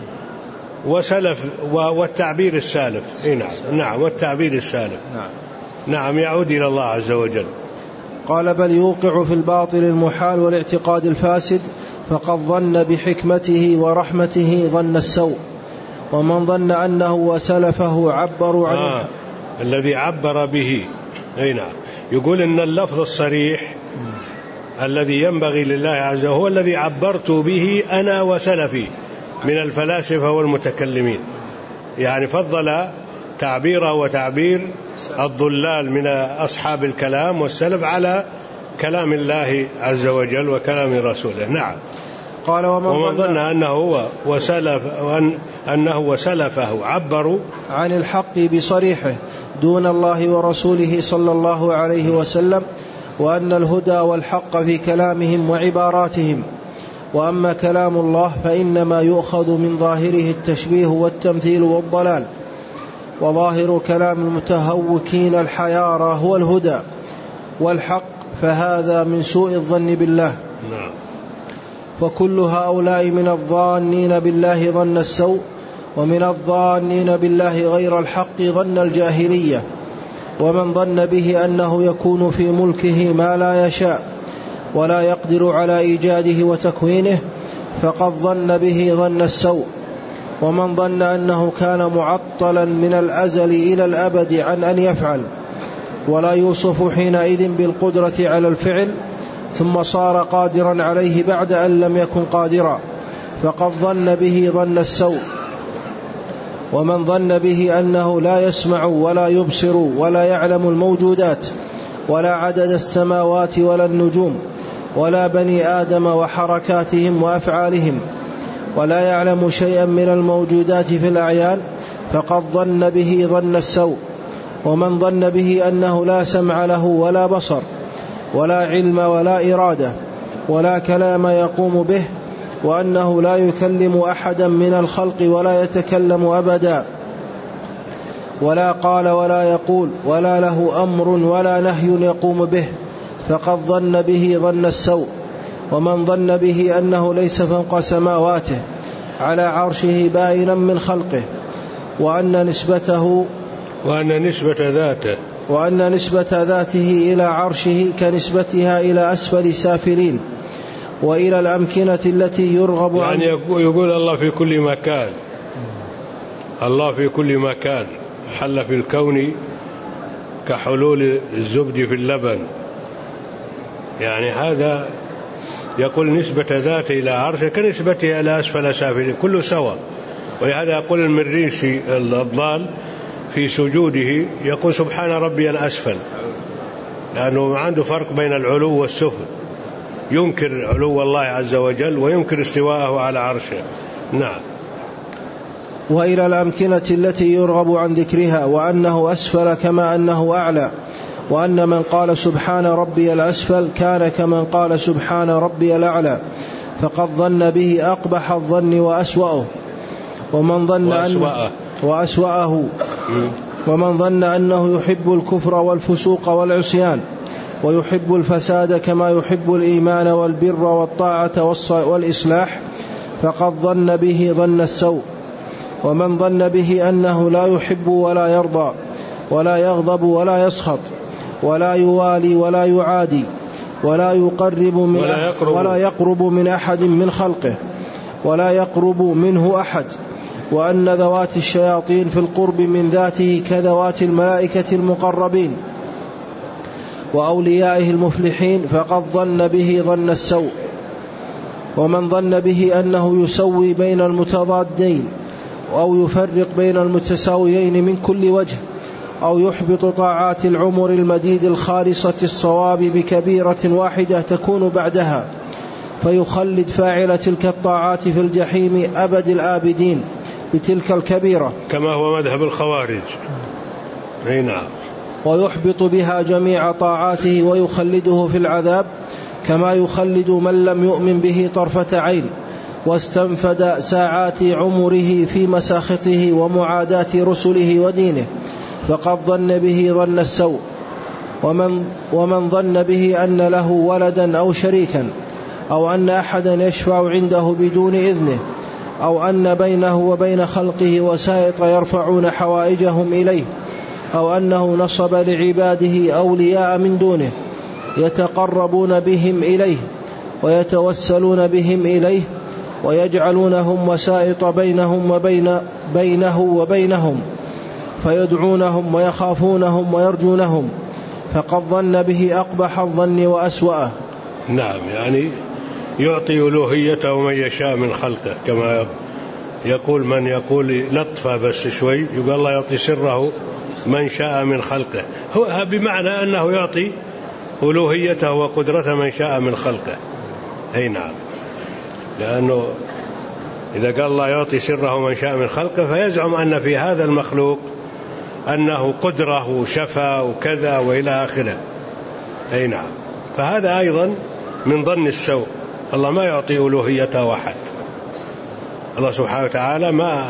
وسلف والتعبير السالف. أي نعم. نعم والتعبير السالف.
نعم.
نعم يعود إلى الله عز وجل.
قال: بل يوقع في الباطل المحال والاعتقاد الفاسد، فقد ظن بحكمته ورحمته ظن السوء. ومن ظن أنه وسلفه عبروا عنه
آه. الذي عبر به. أي نعم. يقول إن اللفظ الصريح الذي ينبغي لله عز وجل هو الذي عبرت به أنا وسلفي من الفلاسفة والمتكلمين، يعني فضل تعبيره وتعبير الضلال من أصحاب الكلام والسلف على كلام الله عز وجل وكلام رسوله. نعم.
قال: ومن,
ومن ظن أنه هو وسلف وأن أنه وسلفه عبروا
عن الحق بصريحه دون الله ورسوله صلى الله عليه وسلم، وأن الهدى والحق في كلامهم وعباراتهم، وأما كلام الله فإنما يؤخذ من ظاهره التشبيه والتمثيل والضلال، وظاهر كلام المتهوكين الحيارى هو الهدى والحق، فهذا من سوء الظن بالله.
نعم.
فكل هؤلاء من الظانين بالله ظن السوء، ومن الظانين بالله غير الحق ظن الجاهلية. ومن ظن به أنه يكون في ملكه ما لا يشاء ولا يقدر على إيجاده وتكوينه، فقد ظن به ظن السوء. ومن ظن أنه كان معطلا من الأزل إلى الأبد عن أن يفعل، ولا يوصف حينئذ بالقدرة على الفعل، ثم صار قادرا عليه بعد أن لم يكن قادرا، فقد ظن به ظن السوء. ومن ظن به أنه لا يسمع ولا يبصر ولا يعلم الموجودات ولا عدد السماوات ولا النجوم ولا بني آدم وحركاتهم وأفعالهم، ولا يعلم شيئا من الموجودات في الأعيان، فقد ظن به ظن السوء. ومن ظن به أنه لا سمع له ولا بصر ولا علم ولا إرادة ولا كلام يقوم به، وأنه لا يكلم أحدا من الخلق ولا يتكلم أبدا، ولا قال ولا يقول ولا له أمر ولا نهي يقوم به، فقد ظن به ظن السوء. ومن ظن به أنه ليس فوق سماواته على عرشه بائنا من خلقه، وأن نسبته
وأن نسبة ذاته
وأن نسبة ذاته إلى عرشه كنسبتها إلى أسفل سافلين وإلى الأمكنة التي يرغب
يعني يقول الله في كل مكان، الله في كل مكان، حل في الكون كحلول الزبد في اللبن. يعني هذا يقول نسبة ذاته إلى عرشه كنسبتها إلى أسفل سافلين، كله سوا. ولهذا يقول المريسي الضال في سجوده يقول سبحان ربي الأسفل، لأنه عنده فرق بين العلو والسفل، ينكر علو الله عز وجل وينكر استواءه على عرشه. نعم.
وإلى الأمكنة التي يرغب عن ذكرها، وأنه أسفل كما أنه أعلى، وأن من قال سبحان ربي الأسفل كان كمن قال سبحان ربي الأعلى، فقد ظن به أقبح الظن وأسوأه. ومن ظن
وأسوأه.
أن وأسوأه ومن ظن أنه يحب الكفر والفسوق والعصيان ويحب الفساد كما يحب الإيمان والبر والطاعة والإصلاح، فقد ظن به ظن السوء. ومن ظن به أنه لا يحب ولا يرضى ولا يغضب ولا يسخط ولا يوالي ولا يعادي ولا يقرب من
ولا يقرب,
ولا يقرب من أحد من خلقه ولا يقرب منه أحد، وأن ذوات الشياطين في القرب من ذاته كذوات الملائكة المقربين وأوليائه المفلحين، فقد ظن به ظن السوء. ومن ظن به أنه يسوي بين المتضادين أو يفرق بين المتساويين من كل وجه، أو يحبط طاعات العمر المديد الخالصة الصواب بكبيرة واحدة تكون بعدها، فيخلد فاعل تلك الطاعات في الجحيم أبد الآبدين بتلك الكبيرة،
كما هو مذهب الخوارج. نعم.
ويحبط بها جميع طاعاته ويخلده في العذاب كما يخلد من لم يؤمن به طرفة عين واستنفد ساعات عمره في مساخطه ومعاداة رسله ودينه، فقد ظن به ظن السوء. ومن, ومن ظن به أن له ولدا أو شريكا أو أن أحدا يشفع عنده بدون إذنه أو أن بينه وبين خلقه وسائط يرفعون حوائجهم إليه أو أنه نصب لعباده أولياء من دونه يتقربون بهم إليه ويتوسلون بهم إليه ويجعلونهم وسائط بينهم وبين بينه وبينهم فيدعونهم ويخافونهم ويرجونهم، فقد ظن به أقبح الظن وأسوأه.
نعم، يعني يعطي ألوهيته من يشاء من خلقه، كما يقول من يقول لطفة بس شوي، يقول الله يعطي سره من شاء من خلقه، هو بمعنى أنه يعطي ألوهيته وقدرته من شاء من خلقه. أي نعم، لأنه إذا قال الله يعطي سره من شاء من خلقه فيزعم أن في هذا المخلوق أنه قدرة وشفاء وكذا وإلى آخره. أي نعم، فهذا أيضا من ظن السوء. الله ما يعطي ألوهيته أحد، الله سبحانه وتعالى ما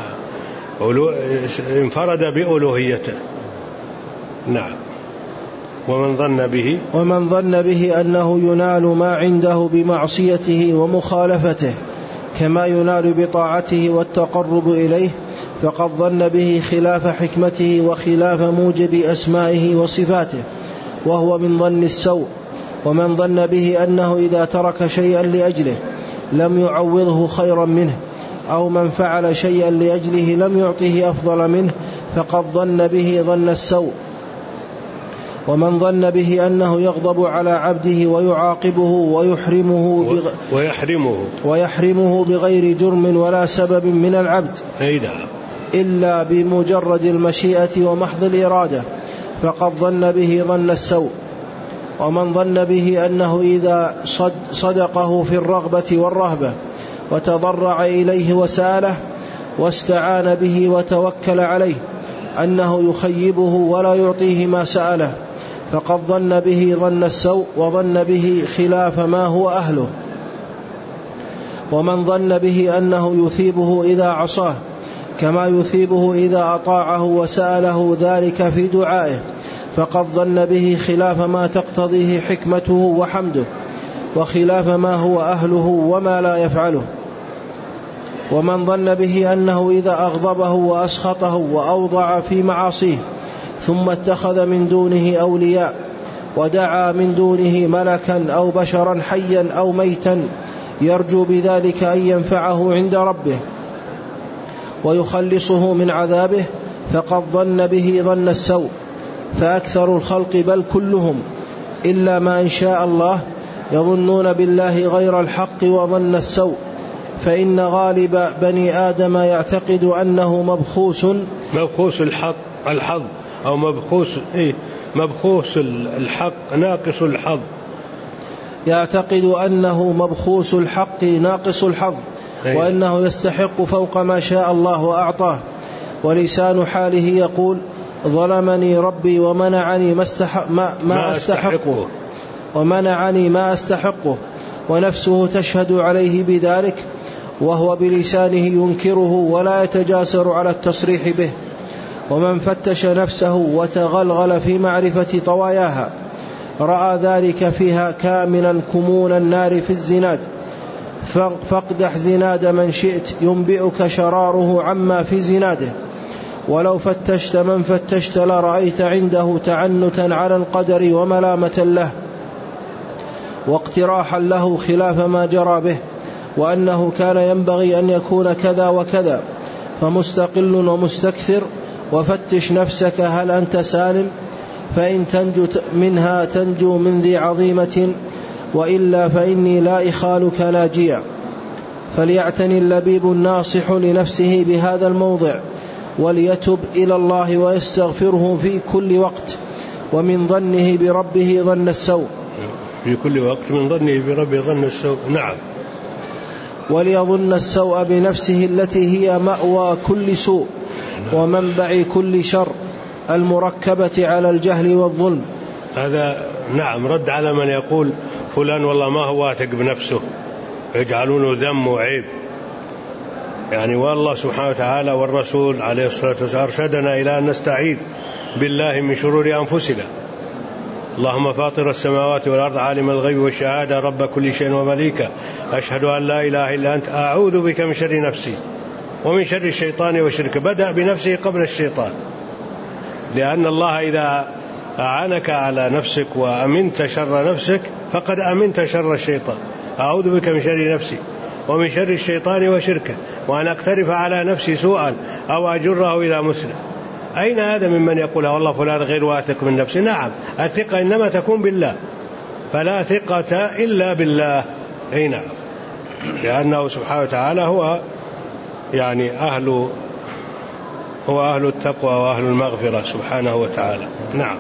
انفرد بألوهيته. نعم. ومن ظن به
ومن ظن به أنه ينال ما عنده بمعصيته ومخالفته كما ينال بطاعته والتقرب إليه، فقد ظن به خلاف حكمته وخلاف موجب أسمائه وصفاته، وهو من ظن السوء. ومن ظن به أنه إذا ترك شيئا لأجله لم يعوضه خيرا منه، أو من فعل شيئا لأجله لم يعطه أفضل منه، فقد ظن به ظن السوء. ومن ظن به أنه يغضب على عبده ويعاقبه ويحرمه بغ...
ويحرمه
ويحرمه بغير جرم ولا سبب من العبد إلا بمجرد المشيئة ومحض الإرادة، فقد ظن به ظن السوء. ومن ظن به أنه إذا صد صدقه في الرغبة والرهبة وتضرع إليه وسأله واستعان به وتوكل عليه أنه يخيبه ولا يعطيه ما سأله، فقد ظن به ظن السوء وظن به خلاف ما هو أهله. ومن ظن به أنه يثيبه إذا عصاه كما يثيبه إذا أطاعه وسأله ذلك في دعائه، فقد ظن به خلاف ما تقتضيه حكمته وحمده وخلاف ما هو أهله وما لا يفعله. ومن ظن به أنه إذا أغضبه وأسخطه وأوضع في معاصيه ثم اتخذ من دونه أولياء ودعا من دونه ملكا أو بشرا حيا أو ميتا يرجو بذلك أن ينفعه عند ربه ويخلصه من عذابه، فقد ظن به ظن السوء. فأكثر الخلق بل كلهم إلا ما إن شاء الله يظنون بالله غير الحق وظن السوء، فإن غالب بني آدم يعتقد أنه مبخوس
مبخوس الحظ الحظ أو مبخوس إيه مبخوس الحق ناقص الحظ.
يعتقد أنه مبخوس الحق ناقص الحظ وأنه يستحق فوق ما شاء الله وأعطاه، ولسان حاله يقول ظلمني ربي ومنعني ما, استحق ما, ما أستحقه ومنعني ما أستحقه، ونفسه تشهد عليه بذلك وهو بلسانه ينكره ولا يتجاسر على التصريح به. ومن فتش نفسه وتغلغل في معرفة طواياها رأى ذلك فيها كاملا كمون النار في الزناد، فاقدح زناد من شئت ينبئك شراره عما في زناده. ولو فتشت من فتشت لرأيت عنده تعنتا على القدر وملامة له واقتراحا له خلاف ما جرى به، وأنه كان ينبغي أن يكون كذا وكذا، فمستقل ومستكثر. وفتش نفسك هل أنت سالم، فإن تنجو منها تنجو من ذي عظيمة، وإلا فإني لا إخالك ناجيا. فليعتني اللبيب الناصح لنفسه بهذا الموضع، وليتب إلى الله ويستغفره في كل وقت، ومن ظنه بربه ظن السوء
في كل وقت من ظنه بربه ظن السوء. نعم.
وليظن السوء بنفسه التي هي مأوى كل سوء ومنبع كل شر، المركبة على الجهل والظلم.
هذا نعم رد على من يقول فلان والله ما هو واثق بنفسه، يجعلونه ذم وعيب. يعني والله سبحانه وتعالى والرسول عليه الصلاة والسلام أرشدنا إلى أن نستعيذ بالله من شرور أنفسنا. اللهم فاطر السماوات والأرض عالم الغيب والشهادة رب كل شيء ومليكه، أشهد أن لا إله إلا أنت، أعوذ بك من شر نفسي ومن شر الشيطان وشركه. بدأ بنفسه قبل الشيطان، لأن الله إذا أعانك على نفسك وأمنت شر نفسك فقد أمنت شر الشيطان. أعوذ بك من شر نفسي ومن شر الشيطان وشركه، وأن أقترف على نفسي سوءا أو أجره إلى مسلم. أين هذا ممن يقول والله فلان غير واثق من نفسه؟ نعم، الثقة إنما تكون بالله، فلا ثقة إلا بالله. أي نعم، لأنه سبحانه وتعالى هو يعني أهل هو أهل التقوى وأهل المغفرة سبحانه وتعالى. نعم.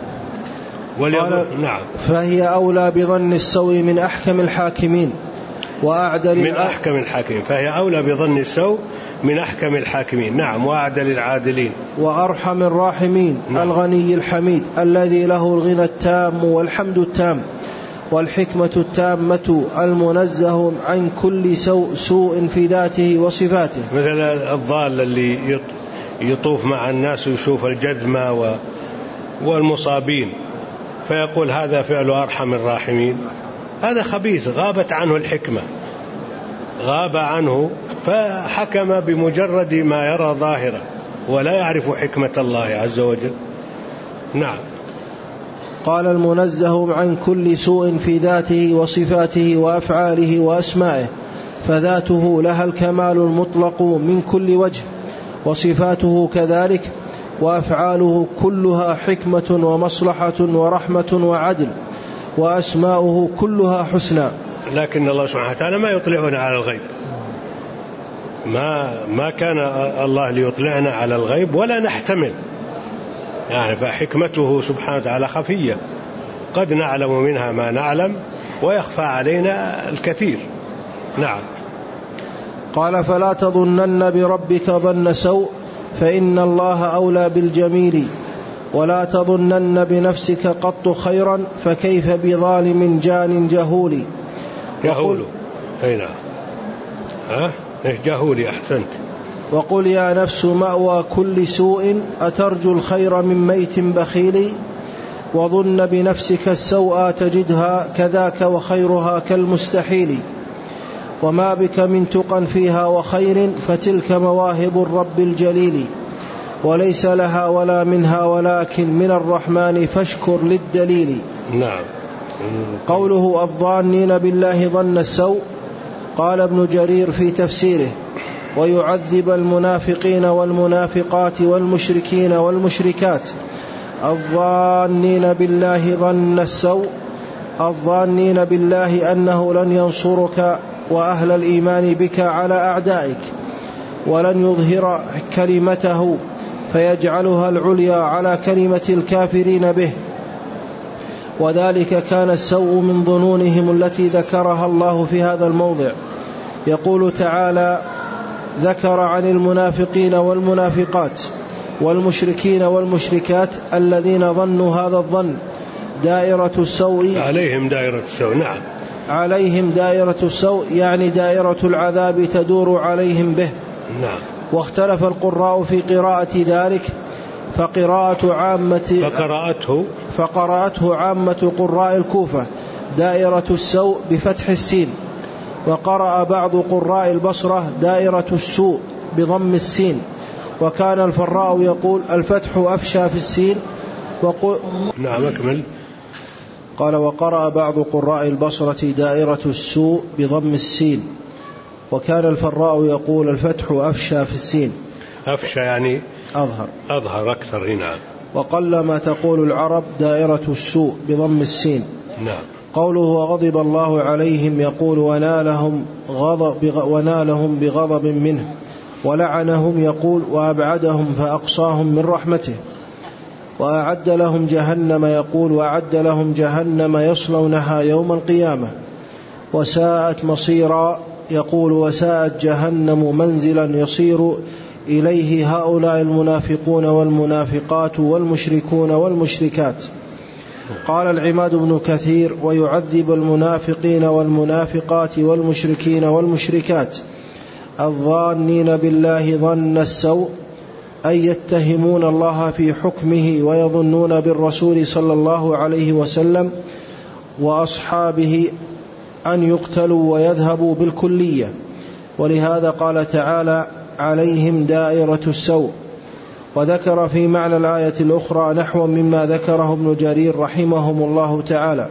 قال
نعم.
فهي أولى بظن السوء من أحكم الحاكمين وأعدل
من أحكم الحاكمين فهي أولى بظن السوء من أحكم الحاكمين. نعم. وأعدل العادلين
وأرحم الراحمين. نعم. الغني الحميد الذي له الغنى التام والحمد التام والحكمة التامة، المنزه عن كل سوء, سوء في ذاته وصفاته.
مثل الضال اللي يطوف مع الناس ويشوف الجذمة والمصابين فيقول هذا فعل أرحم الراحمين. هذا خبيث، غابت عنه الحكمة، غاب عنه فحكم بمجرد ما يرى ظاهرا ولا يعرف حكمة الله عز وجل. نعم.
قال المنزه عن كل سوء في ذاته وصفاته وأفعاله وأسمائه، فذاته لها الكمال المطلق من كل وجه، وصفاته كذلك، وأفعاله كلها حكمة ومصلحة ورحمة وعدل، وأسماؤه كلها حسنى.
لكن الله سبحانه وتعالى ما يطلعنا على الغيب، ما ما كان الله ليطلعنا على الغيب ولا نحتمل، يعني فحكمته سبحانه وتعالى خفية، قد نعلم منها ما نعلم ويخفى علينا الكثير. نعم.
قال فلا تظنن بربك ظن سوء فإن الله أولى بالجميل، ولا تظنن بنفسك قط خيرا فكيف بظالم جان جهول.
جهول. أي نعم. ها جهولي. أحسنت.
وقل يا نفس مأوى كل سوء أترجو الخير من ميت بخيل، وظن بنفسك السوء تجدها كذاك وخيرها كالمستحيل، وما بك من تقى فيها وخير فتلك مواهب الرب الجليل، وليس لها ولا منها ولكن من الرحمن فاشكر للدليل.
نعم.
قوله الظانين بالله ظن السوء، قال ابن جرير في تفسيره ويعذب المنافقين والمنافقات والمشركين والمشركات الظانين بالله ظن السوء، الظانين بالله أنه لن ينصرك وأهل الإيمان بك على أعدائك ولن يظهر كلمته فيجعلها العليا على كلمة الكافرين به، وذلك كان السوء من ظنونهم التي ذكرها الله في هذا الموضع. يقول تعالى: ذكر عن المنافقين والمنافقات والمشركين والمشركات الذين ظنوا هذا الظن دائرة السوء
عليهم دائرة السوء. نعم،
عليهم دائرة السوء يعني دائرة العذاب تدور عليهم به.
نعم.
واختلف القراء في قراءة ذلك، فقراءة عامة
فقرأته
فقرأته عامة قراء الكوفة دائرة السوء بفتح السين، وقرأ بعض قراء البصرة دائرة السوء بضم السين، وكان الفراء يقول الفتح أفشى في السين وقل...
نعم أكمل.
قال: وقرأ بعض قراء البصرة دائرة السوء بضم السين، وكان الفراء يقول الفتح أفشى في السين.
أفشى يعني
أظهر
أظهر أكثر. نعم.
وقل ما تقول العرب دائرة السوء بضم السين.
نعم.
قوله وغضب الله عليهم يقول ونالهم, غضب ونالهم بغضب منه، ولعنهم يقول وأبعدهم فأقصاهم من رحمته، وأعد لهم جهنم يقول وأعد لهم جهنم يصلونها يوم القيامة، وساءت مصيرا يقول وساءت جهنم منزلا يصير إليه هؤلاء المنافقون والمنافقات والمشركون والمشركات. قال العماد بن كثير: ويعذب المنافقين والمنافقات والمشركين والمشركات الظانين بالله ظن السوء، أي يتهمون الله في حكمه ويظنون بالرسول صلى الله عليه وسلم وأصحابه أن يقتلوا ويذهبوا بالكلية. ولهذا قال تعالى عليهم دائرة السوء. وذكر في معنى الآية الأخرى نحو مما ذكره ابن جرير رحمهم الله تعالى.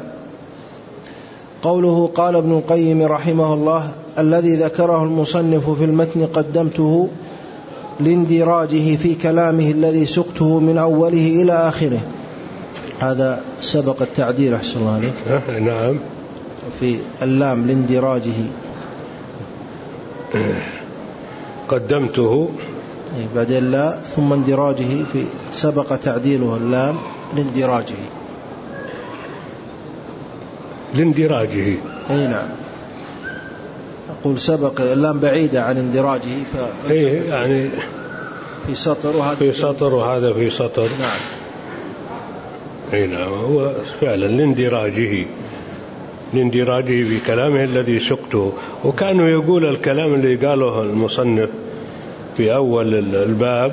قوله قال ابن القيم رحمه الله: الذي ذكره المصنف في المتن قدمته لاندراجه في كلامه الذي سقته من أوله إلى آخره. هذا سبق التعديل أحسن الله عليك.
نعم.
في اللام لاندراجه
قدمته
بعد لا ثم اندراجه في سبق تعديله اللام لاندراجه
لاندراجه
أي نعم. أقول سبق اللام بعيدة عن اندراجه ف...
أي يعني
في سطر وهذا
في سطر وهذا في سطر.
نعم.
أي نعم. هو فعلا لاندراجه لاندراجه في كلامه الذي سقته. وكانوا يقول الكلام اللي قاله المصنف في أول الباب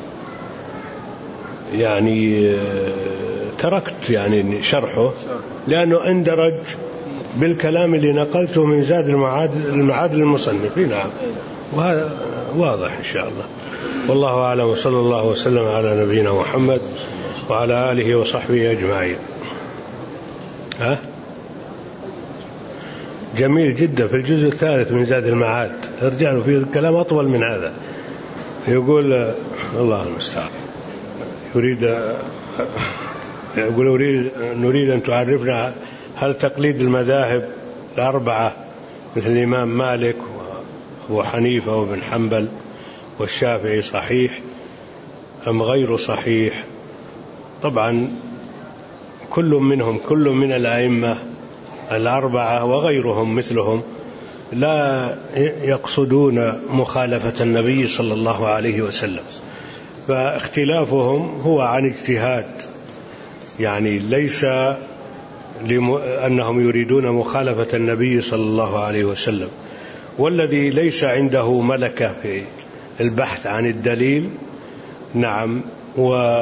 يعني تركت يعني شرحه لأنه اندرج بالكلام اللي نقلته من زاد المعاد المعاد للمصنف. نعم. وهذا واضح إن شاء الله. والله أعلم، وصلى الله وسلم على نبينا محمد وعلى آله وصحبه أجمعين. ها جميل جدا في الجزء الثالث من زاد المعاد، ارجع له فيه الكلام أطول من هذا. يقول الله المستعان، يريد يقول أريد نريد أن تعرفنا هل تقليد المذاهب الأربعة مثل الإمام مالك وأبو حنيفة وابن حنبل والشافعي صحيح أم غير صحيح؟ طبعا كل منهم كل من الأئمة الأربعة وغيرهم مثلهم لا يقصدون مخالفة النبي صلى الله عليه وسلم، فاختلافهم هو عن اجتهاد، يعني ليس لأنهم يريدون مخالفة النبي صلى الله عليه وسلم. والذي ليس عنده ملكة في البحث عن الدليل نعم و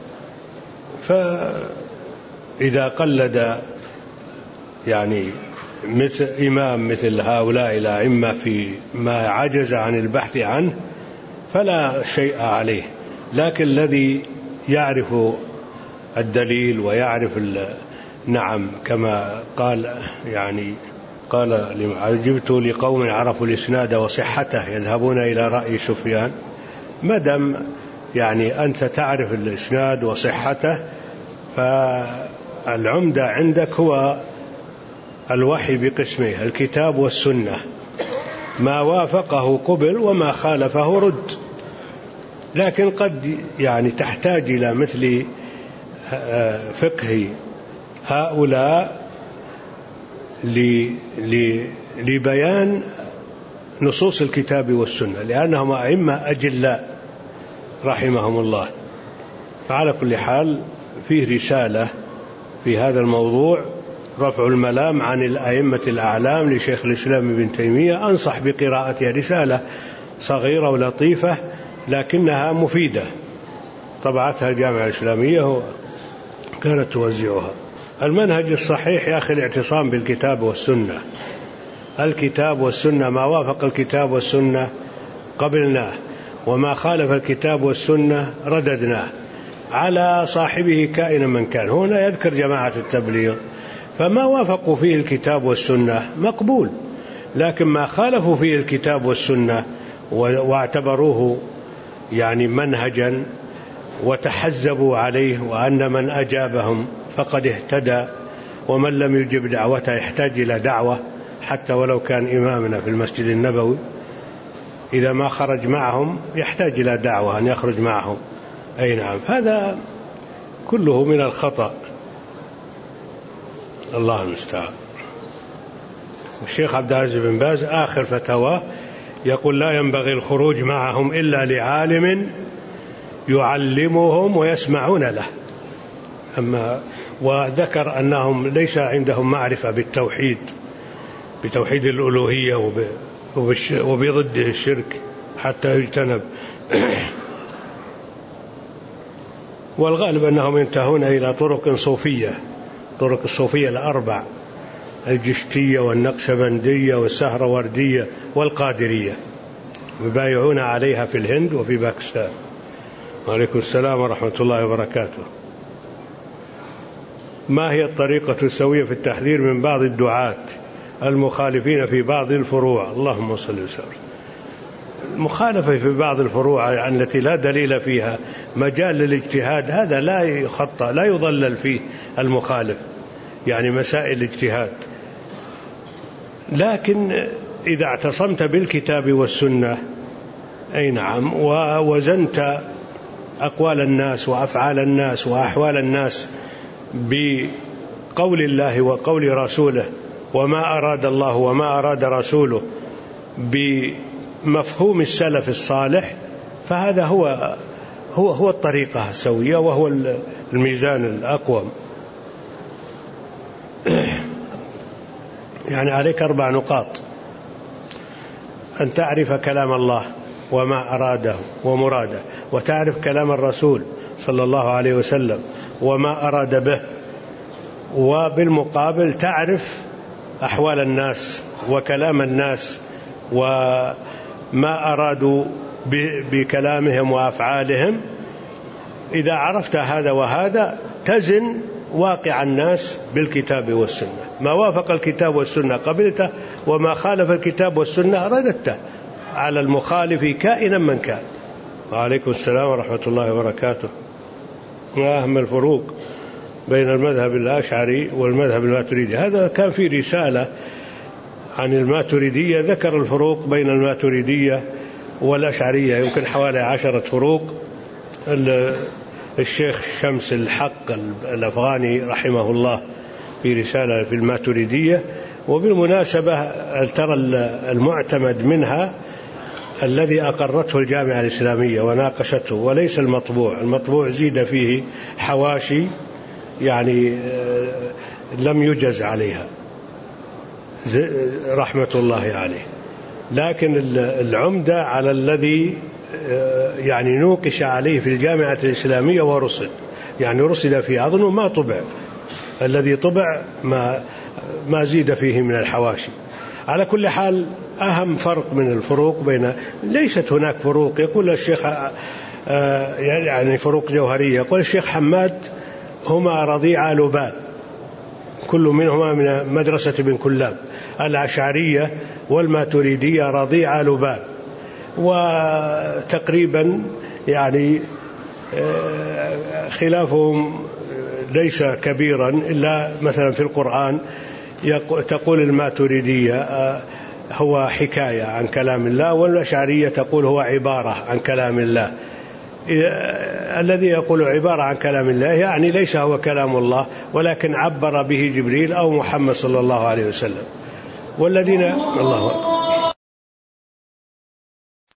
فإذا قلد يعني مثل إمام مثل هؤلاء الأئمة في ما عجز عن البحث عنه فلا شيء عليه. لكن الذي يعرف الدليل ويعرف نعم كما قال يعني قال عجبت لقوم عرفوا الإسناد وصحته يذهبون إلى رأي سفيان. مدام يعني أنت تعرف الإسناد وصحته فالعمدة عندك هو الوحي بقسمه الكتاب والسنة، ما وافقه قبل وما خالفه رد. لكن قد يعني تحتاج إلى مثل فقه هؤلاء لبيان نصوص الكتاب والسنة، لأنهم أئمة أجلاء رحمهم الله. فعلى كل حال فيه رسالة في هذا الموضوع، رفع الملام عن الأئمة الأعلام لشيخ الإسلام ابن تيمية. أنصح بقراءتها، رسالة صغيرة ولطيفة لكنها مفيدة، طبعتها الجامعة الإسلامية وكانت توزعها. المنهج الصحيح يا أخي الاعتصام بالكتاب والسنة. الكتاب والسنة، ما وافق الكتاب والسنة قبلناه، وما خالف الكتاب والسنة رددناه على صاحبه كائنا من كان. هنا يذكر جماعة التبليغ، فما وافقوا فيه الكتاب والسنة مقبول، لكن ما خالفوا فيه الكتاب والسنة واعتبروه يعني منهجا وتحزبوا عليه، وأن من أجابهم فقد اهتدى، ومن لم يجب دعوته يحتاج إلى دعوة، حتى ولو كان إمامنا في المسجد النبوي إذا ما خرج معهم يحتاج إلى دعوة أن يخرج معهم. أي نعم، هذا كله من الخطأ، الله المستعان. الشيخ عبد العزيز بن باز آخر فتواه يقول لا ينبغي الخروج معهم إلا لعالم يعلمهم ويسمعون له. أما وذكر أنهم ليس عندهم معرفة بالتوحيد، بتوحيد الألوهية وبضد الشرك حتى يجتنب. والغالب أنهم ينتهون إلى طرق صوفية، طرق الصوفية الأربع: الجشتية والنقشبندية والسهروردية والقادرية، يبايعون عليها في الهند وفي باكستان. وعليكم السلام ورحمة الله وبركاته. ما هي الطريقة السوية في التحذير من بعض الدعاة المخالفين في بعض الفروع؟ اللهم صل وسلم. المخالفة في بعض الفروع التي لا دليل فيها مجال للاجتهاد، هذا لا يخطأ، لا يضلل فيه المخالف، يعني مسائل الاجتهاد. لكن إذا اعتصمت بالكتاب والسنة، أي نعم، ووزنت أقوال الناس وأفعال الناس وأحوال الناس بقول الله وقول رسوله، وما أراد الله وما أراد رسوله بمفهوم السلف الصالح، فهذا هو هو هو الطريقة السوية، وهو الميزان الأقوم. يعني عليك أربع نقاط: أن تعرف كلام الله وما أراده ومراده، وتعرف كلام الرسول صلى الله عليه وسلم وما أراد به، وبالمقابل تعرف أحوال الناس وكلام الناس وما أرادوا بكلامهم وأفعالهم. إذا عرفت هذا وهذا تزن واقع الناس بالكتاب والسنة، ما وافق الكتاب والسنة قبلته، وما خالف الكتاب والسنة رددته على المخالف كائنا من كان. وعليكم السلام ورحمة الله وبركاته. ما أهم الفروق بين المذهب الأشعري والمذهب الماتريدي؟ هذا كان في رسالة عن الماتريدية، ذكر الفروق بين الماتريدية والأشعرية، يمكن حوالي عشرة فروق. الشيخ شمس الحق الأفغاني رحمه الله في رسالة في الماتريدية. وبالمناسبة ترى المعتمد منها الذي أقرته الجامعة الإسلامية وناقشته، وليس المطبوع. المطبوع زيد فيه حواشي يعني لم يجز عليها رحمة الله عليه، لكن العمدة على الذي يعني نوقش عليه في الجامعة الإسلامية ورصد، يعني رصد فيه، أظن ما طبع، الذي طبع ما ما زيد فيه من الحواشي. على كل حال أهم فرق من الفروق بين، ليست هناك فروق، يقول الشيخ يعني فروق جوهرية، يقول الشيخ حماد هما رضيع لبان، كل منهما من مدرسة ابن كلاب. الأشعرية والماتريدية رضيع لبان، وتقريبا يعني خلافهم ليس كبيرا، إلا مثلا في القرآن تقول الماتريدية هو حكاية عن كلام الله، والأشعرية تقول هو عبارة عن كلام الله. الذي يقول عبارة عن كلام الله يعني ليس هو كلام الله ولكن عبر به جبريل أو محمد صلى الله عليه وسلم. والذين الله